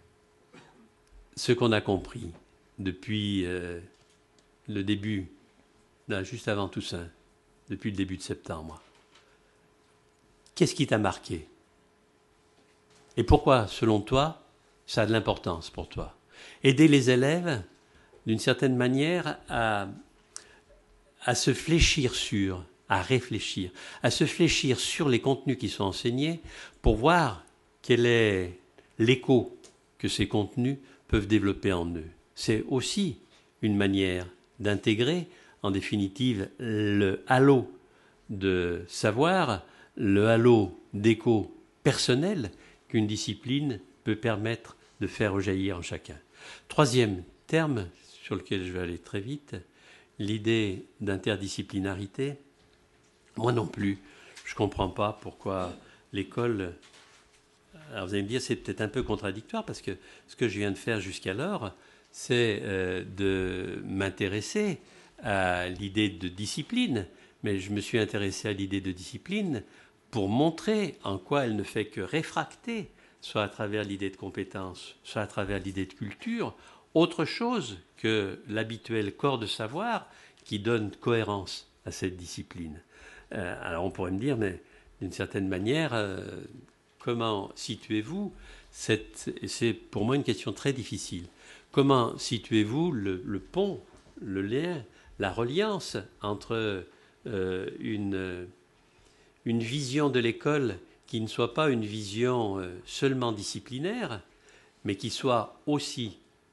ce qu'on a compris depuis le début, là, juste avant Toussaint, depuis le début de septembre. Qu'est-ce qui t'a marqué? Et pourquoi, selon toi, ça a de l'importance pour toi? Aider les élèves, d'une certaine manière, à se fléchir sur, à réfléchir, à se fléchir sur les contenus qui sont enseignés pour voir quel est l'écho que ces contenus peuvent développer en eux. C'est aussi une manière d'intégrer, en définitive, le halo de savoir, le halo d'écho personnel qu'une discipline peut permettre de faire rejaillir en chacun. Troisième terme, sur lequel je vais aller très vite, l'idée d'interdisciplinarité. Moi non plus, je ne comprends pas pourquoi l'école... Alors vous allez me dire, c'est peut-être un peu contradictoire, parce que ce que je viens de faire jusqu'alors, c'est de m'intéresser à l'idée de discipline, mais je me suis intéressé à l'idée de discipline pour montrer en quoi elle ne fait que réfracter, soit à travers l'idée de compétence, soit à travers l'idée de culture, autre chose que l'habituel corps de savoir qui donne cohérence à cette discipline. Alors on pourrait me dire, mais d'une certaine manière, comment situez-vous c'est pour moi une question très difficile. Comment situez-vous le pont, le lien, la reliance entre une vision de l'école qui ne soit pas une vision seulement disciplinaire, mais qui soit aussi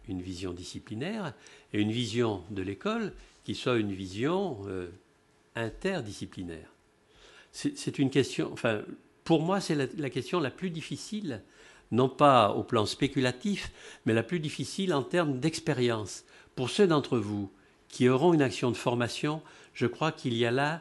une vision disciplinaire et une vision de l'école qui soit une vision interdisciplinaire. C'est une question, enfin, pour moi, c'est la question la plus difficile, non pas au plan spéculatif, mais la plus difficile en termes d'expérience. Pour ceux d'entre vous qui auront une action de formation, je crois qu'il y a là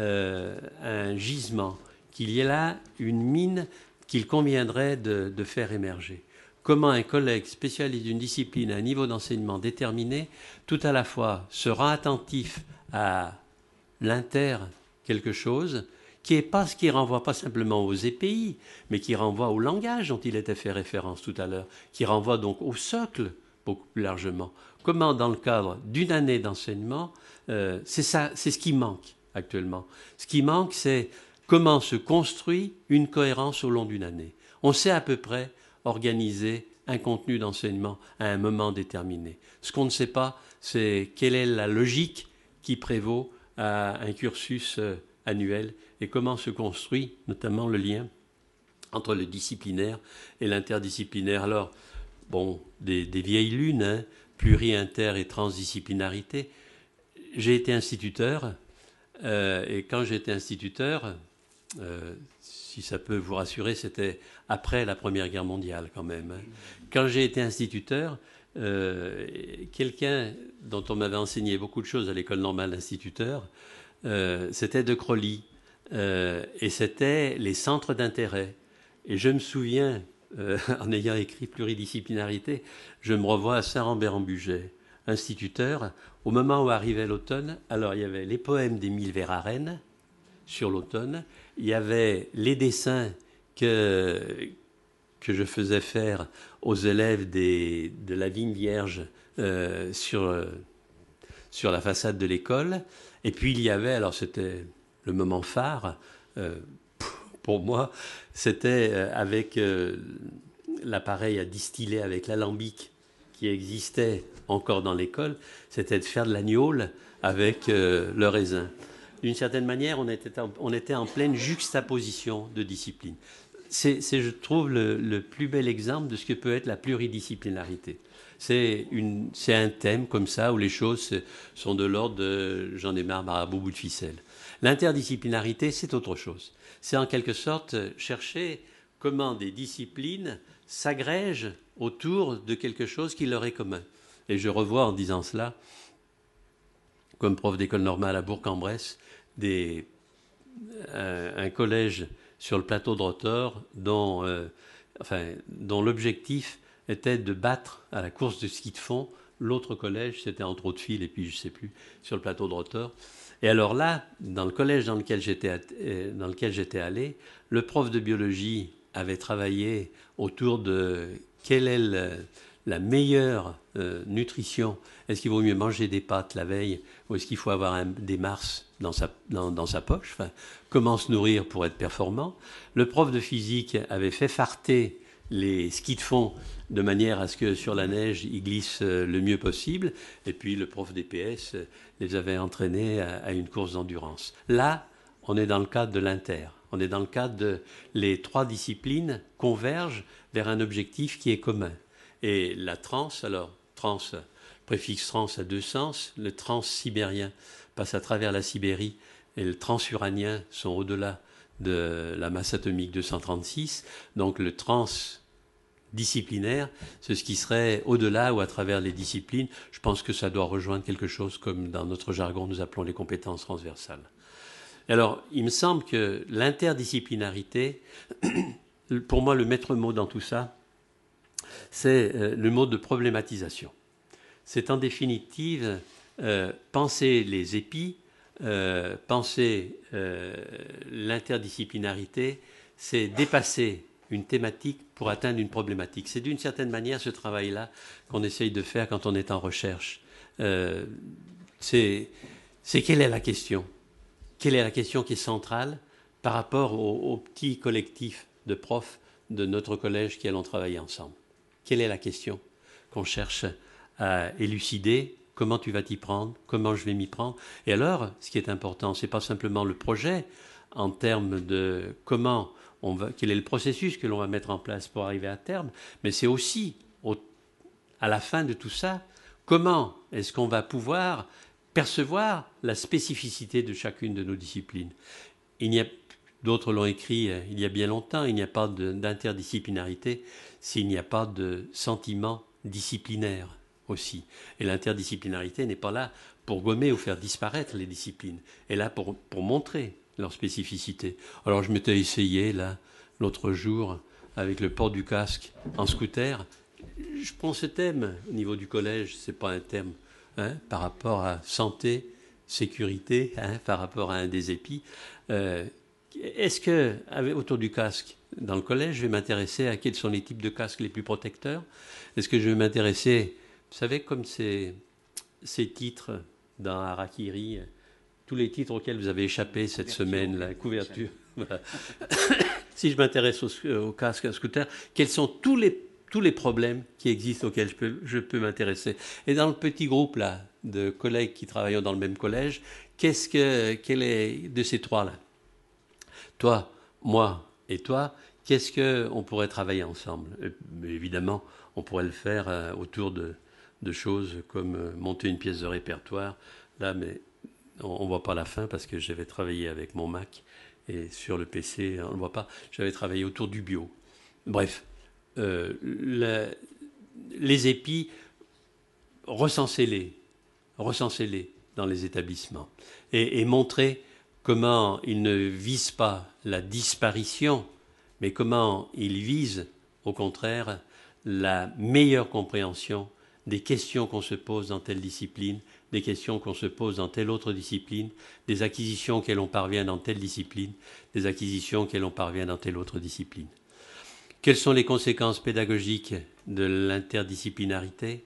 un gisement, qu'il y a là une mine qu'il conviendrait de faire émerger. Comment un collègue spécialiste d'une discipline à un niveau d'enseignement déterminé, tout à la fois sera attentif à l'inter quelque chose, qui renvoie pas simplement aux EPI, mais qui renvoie au langage dont il était fait référence tout à l'heure, qui renvoie donc au socle beaucoup plus largement. Comment, dans le cadre d'une année d'enseignement, c'est ce qui manque actuellement. Ce qui manque, c'est comment se construit une cohérence au long d'une année. On sait à peu près organiser un contenu d'enseignement à un moment déterminé. Ce qu'on ne sait pas, c'est quelle est la logique qui prévaut à un cursus annuel et comment se construit notamment le lien entre le disciplinaire et l'interdisciplinaire. Alors, bon, des vieilles lunes, hein, pluri, inter et transdisciplinarité. J'ai été instituteur et quand j'étais instituteur, si ça peut vous rassurer, c'était après la Première Guerre mondiale quand même. Hein. Quand j'ai été instituteur, quelqu'un dont on m'avait enseigné beaucoup de choses à l'école normale d'instituteur, c'était De Crolly, et c'était les centres d'intérêt. Et je me souviens, en ayant écrit pluridisciplinarité, je me revois à Saint-Rambert-en-Bugey, instituteur, au moment où arrivait l'automne. Alors il y avait les poèmes d'Émile Verhaeren sur l'automne, il y avait les dessins que je faisais faire aux élèves de la Vigne Vierge sur la façade de l'école. Et puis il y avait, alors c'était le moment phare, pour moi, c'était avec l'appareil à distiller avec l'alambic qui existait encore dans l'école, c'était de faire de l'agnole avec le raisin. D'une certaine manière, on était en pleine juxtaposition de disciplines. C'est, je trouve, le plus bel exemple de ce que peut être la pluridisciplinarité. C'est un thème comme ça où les choses sont de l'ordre de j'en ai marre, marabout, bout de ficelle. L'interdisciplinarité, c'est autre chose. C'est en quelque sorte chercher comment des disciplines s'agrègent autour de quelque chose qui leur est commun. Et je revois en disant cela, comme prof d'école normale à Bourg-en-Bresse, un collège sur le plateau de Rotor dont l'objectif était de battre à la course de ski de fond l'autre collège, c'était entre Hautefil et puis je ne sais plus, sur le plateau de Rotor. Et alors là, dans le collège dans lequel j'étais allé, le prof de biologie avait travaillé autour de quelle est la meilleure nutrition. Est-ce qu'il vaut mieux manger des pâtes la veille ou est-ce qu'il faut avoir des mars dans sa poche, enfin, comment se nourrir pour être performant. Le prof de physique avait fait farter les skis de fond de manière à ce que sur la neige, ils glissent le mieux possible. Et puis le prof d'EPS les avait entraînés à une course d'endurance. Là, on est dans le cadre de l'inter. On est dans le cadre de les trois disciplines convergent vers un objectif qui est commun. Et la transe, alors, transe, préfixe trans a deux sens. Le transsibérien passe à travers la Sibérie et le transuranien sont au-delà de la masse atomique 236. Donc le transdisciplinaire, c'est ce qui serait au-delà ou à travers les disciplines. Je pense que ça doit rejoindre quelque chose comme dans notre jargon nous appelons les compétences transversales. Alors, il me semble que l'interdisciplinarité, pour moi le maître mot dans tout ça, c'est le mot de problématisation. C'est en définitive penser les épis, penser l'interdisciplinarité, c'est dépasser une thématique pour atteindre une problématique. C'est d'une certaine manière ce travail-là qu'on essaye de faire quand on est en recherche. C'est quelle est la question ? Quelle est la question qui est centrale par rapport au petit collectif de profs de notre collège qui allons travailler ensemble ? Quelle est la question qu'on cherche à élucider ? Comment tu vas t'y prendre ? Comment je vais m'y prendre ? Et alors, ce qui est important, ce n'est pas simplement le projet en termes de quel est le processus que l'on va mettre en place pour arriver à terme, mais c'est aussi à la fin de tout ça, comment est-ce qu'on va pouvoir percevoir la spécificité de chacune de nos disciplines? D'autres l'ont écrit il y a bien longtemps, il n'y a pas d'interdisciplinarité s'il n'y a pas de sentiment disciplinaire aussi. Et l'interdisciplinarité n'est pas là pour gommer ou faire disparaître les disciplines, elle est là pour montrer leur spécificité. Alors je m'étais essayé là l'autre jour avec le port du casque en scooter. Je prends ce thème au niveau du collège, c'est pas un thème par rapport à santé, sécurité, par rapport à un des épis. Est-ce que, autour du casque, dans le collège, je vais m'intéresser à quels sont les types de casques les plus protecteurs? Est-ce que je vais m'intéresser, vous savez, comme ces titres dans Harakiri, tous les titres auxquels vous avez échappé cette semaine, la couverture. Voilà. Si je m'intéresse au casque, à scooter, quels sont tous les problèmes qui existent auxquels je peux m'intéresser? Et dans le petit groupe là de collègues qui travaillent dans le même collège, quel est de ces trois-là? Toi, moi et toi, qu'est-ce qu'on pourrait travailler ensemble? Évidemment, on pourrait le faire autour de choses comme monter une pièce de répertoire. Là, mais on ne voit pas la fin parce que j'avais travaillé avec mon Mac et sur le PC, on ne voit pas. J'avais travaillé autour du bio. Bref, les épis, recensez-les dans les établissements et montrez comment ils ne visent pas la disparition, mais comment ils visent, au contraire, la meilleure compréhension des questions qu'on se pose dans telle discipline, des questions qu'on se pose dans telle autre discipline, des acquisitions auxquelles on parvient dans telle discipline, des acquisitions auxquelles on parvient dans telle autre discipline. Quelles sont les conséquences pédagogiques de l'interdisciplinarité?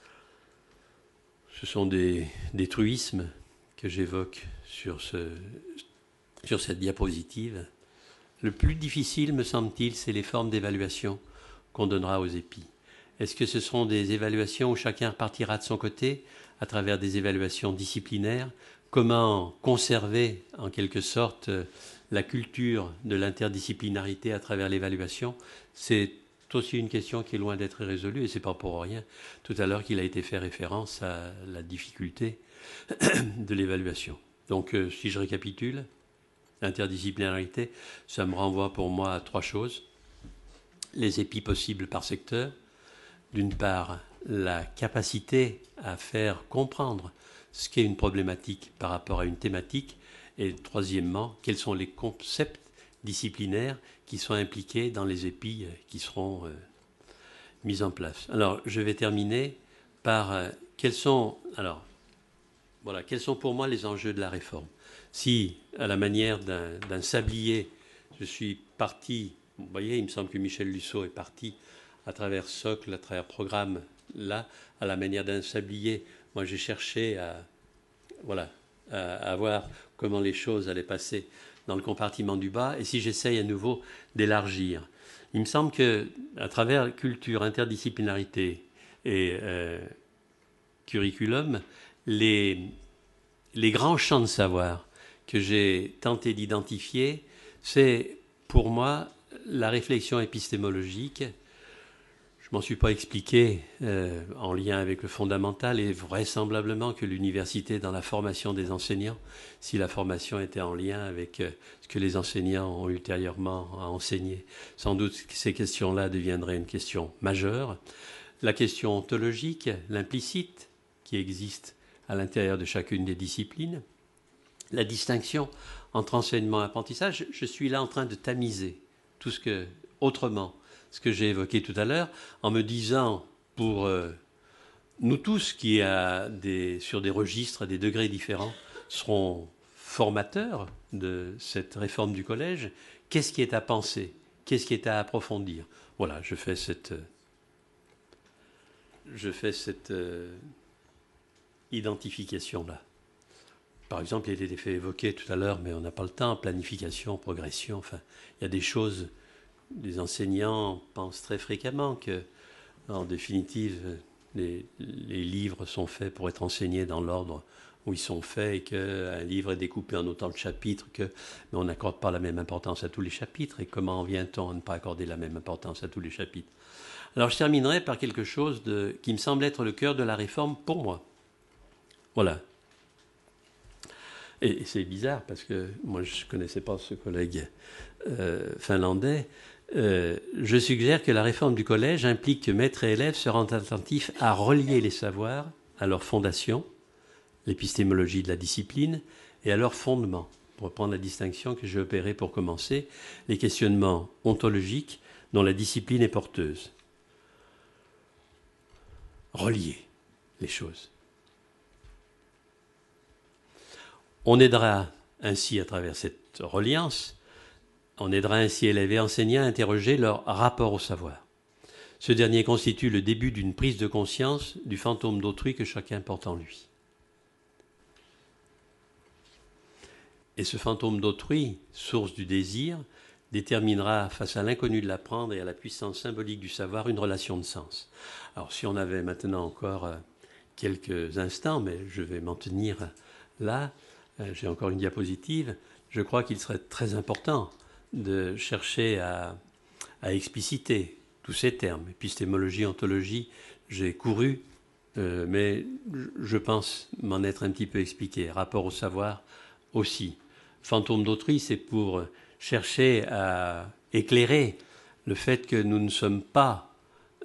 Ce sont des truismes que j'évoque sur cette diapositive. Le plus difficile, me semble-t-il, c'est les formes d'évaluation qu'on donnera aux épis. Est-ce que ce seront des évaluations où chacun repartira de son côté à travers des évaluations disciplinaires? Comment conserver, en quelque sorte, la culture de l'interdisciplinarité à travers l'évaluation? C'est aussi une question qui est loin d'être résolue, et c'est pas pour rien tout à l'heure qu'il a été fait référence à la difficulté de l'évaluation. Donc, si je récapitule, l'interdisciplinarité, ça me renvoie pour moi à trois choses. Les épis possibles par secteur. D'une part, la capacité à faire comprendre ce qu'est une problématique par rapport à une thématique. Et troisièmement, quels sont les concepts disciplinaires qui sont impliqués dans les épis qui seront mis en place. Alors, je vais terminer par quels sont pour moi les enjeux de la réforme. Si, à la manière d'un sablier, je suis parti, vous voyez, il me semble que Michel Lusseau est parti à travers Socle, à travers Programme, là, à la manière d'un sablier. Moi, j'ai cherché à voir comment les choses allaient passer dans le compartiment du bas, et si j'essaye à nouveau d'élargir. Il me semble qu'à travers culture, interdisciplinarité et curriculum, les grands champs de savoir que j'ai tenté d'identifier, c'est pour moi la réflexion épistémologique. Je ne m'en suis pas expliqué en lien avec le fondamental, et vraisemblablement que l'université dans la formation des enseignants, si la formation était en lien avec ce que les enseignants ont ultérieurement à enseigner, sans doute que ces questions-là deviendraient une question majeure. La question ontologique, l'implicite qui existe à l'intérieur de chacune des disciplines, la distinction entre enseignement et apprentissage. Je suis là en train de tamiser tout autrement ce que j'ai évoqué tout à l'heure, en me disant, pour nous tous qui, sur des registres à des degrés différents, seront formateurs de cette réforme du collège, qu'est-ce qui est à penser? Qu'est-ce qui est à approfondir? Voilà, je fais cette identification-là. Par exemple, il a été fait évoquer tout à l'heure, mais on n'a pas le temps, planification, progression, enfin, il y a des choses. Les enseignants pensent très fréquemment que, en définitive, les livres sont faits pour être enseignés dans l'ordre où ils sont faits, et qu'un livre est découpé en autant de chapitres, mais on n'accorde pas la même importance à tous les chapitres. Et comment vient-on à ne pas accorder la même importance à tous les chapitres? Alors je terminerai par quelque chose qui me semble être le cœur de la réforme pour moi. Voilà. Et c'est bizarre parce que moi je ne connaissais pas ce collègue finlandais. Je suggère que la réforme du collège implique que maîtres et élèves seront attentifs à relier les savoirs à leur fondation, l'épistémologie de la discipline, et à leur fondement. Pour reprendre la distinction que j'ai opérée pour commencer, les questionnements ontologiques dont la discipline est porteuse. Relier les choses. On aidera ainsi, à travers cette reliance, on aidera ainsi élèves et enseignants à interroger leur rapport au savoir. Ce dernier constitue le début d'une prise de conscience du fantôme d'autrui que chacun porte en lui. Et ce fantôme d'autrui, source du désir, déterminera, face à l'inconnu de l'apprendre et à la puissance symbolique du savoir, une relation de sens. Alors si on avait maintenant encore quelques instants, mais je vais m'en tenir là, j'ai encore une diapositive, je crois qu'il serait très important de chercher à expliciter tous ces termes. Épistémologie, ontologie, j'ai couru, mais je pense m'en être un petit peu expliqué. Rapport au savoir aussi. Fantôme d'autrui, c'est pour chercher à éclairer le fait que nous ne sommes pas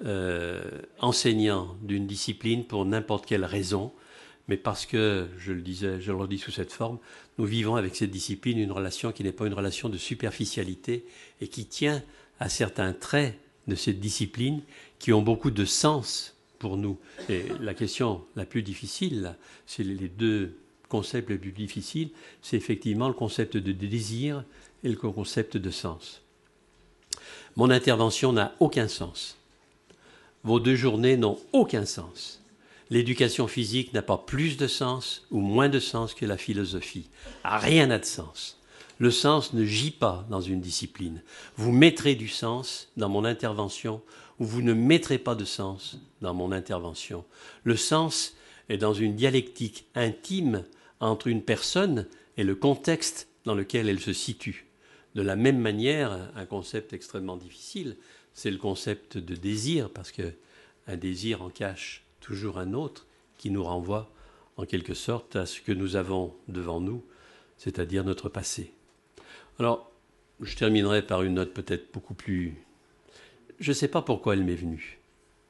enseignants d'une discipline pour n'importe quelle raison, mais parce que, je le redis sous cette forme, nous vivons avec cette discipline une relation qui n'est pas une relation de superficialité et qui tient à certains traits de cette discipline qui ont beaucoup de sens pour nous. Et la question la plus difficile, c'est les deux concepts les plus difficiles, c'est effectivement le concept de désir et le concept de sens. Mon intervention n'a aucun sens. Vos 2 journées n'ont aucun sens. L'éducation physique n'a pas plus de sens ou moins de sens que la philosophie. Rien n'a de sens. Le sens ne gît pas dans une discipline. Vous mettrez du sens dans mon intervention ou vous ne mettrez pas de sens dans mon intervention. Le sens est dans une dialectique intime entre une personne et le contexte dans lequel elle se situe. De la même manière, un concept extrêmement difficile, c'est le concept de désir, parce qu'un désir en cache toujours un autre qui nous renvoie en quelque sorte à ce que nous avons devant nous, c'est-à-dire notre passé. Alors, je terminerai par une note peut-être beaucoup plus... Je ne sais pas pourquoi elle m'est venue.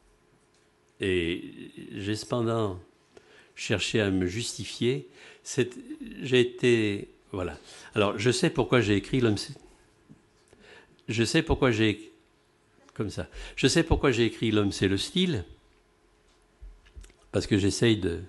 Et j'ai cependant cherché à me justifier. J'ai été... Voilà. Alors, je sais pourquoi j'ai écrit l'homme... Je sais pourquoi j'ai... Comme ça. Je sais pourquoi j'ai écrit l'homme, c'est le style. Parce que j'essaye de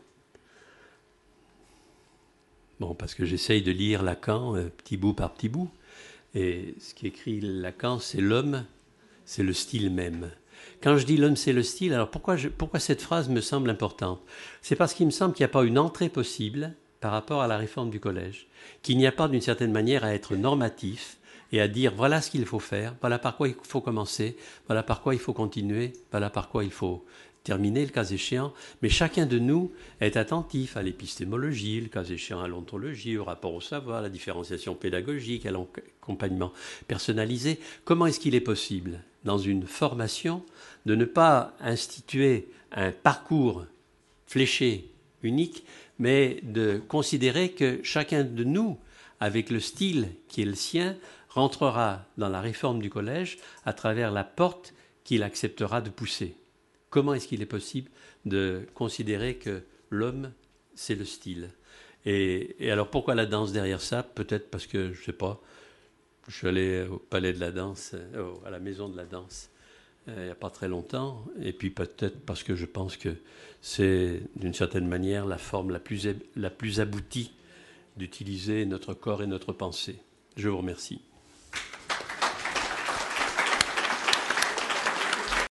lire Lacan petit bout par petit bout. Et ce qu'écrit Lacan, c'est l'homme, c'est le style même. Quand je dis l'homme, c'est le style, alors pourquoi cette phrase me semble importante? C'est parce qu'il me semble qu'il n'y a pas une entrée possible par rapport à la réforme du collège, qu'il n'y a pas d'une certaine manière à être normatif et à dire voilà ce qu'il faut faire, voilà par quoi il faut commencer, voilà par quoi il faut continuer, voilà par quoi il faut terminer, le cas échéant, mais chacun de nous est attentif à l'épistémologie, le cas échéant à l'ontologie, au rapport au savoir, à la différenciation pédagogique, à l'accompagnement personnalisé. Comment est-ce qu'il est possible, dans une formation, de ne pas instituer un parcours fléché, unique, mais de considérer que chacun de nous, avec le style qui est le sien, rentrera dans la réforme du collège à travers la porte qu'il acceptera de pousser. Comment est-ce qu'il est possible de considérer que l'homme, c'est le style? Et alors pourquoi la danse derrière ça? Peut-être parce que, je ne sais pas, je suis allé au palais de la danse, à la maison de la danse, il n'y a pas très longtemps, et puis peut-être parce que je pense que c'est d'une certaine manière la forme la plus aboutie d'utiliser notre corps et notre pensée. Je vous remercie.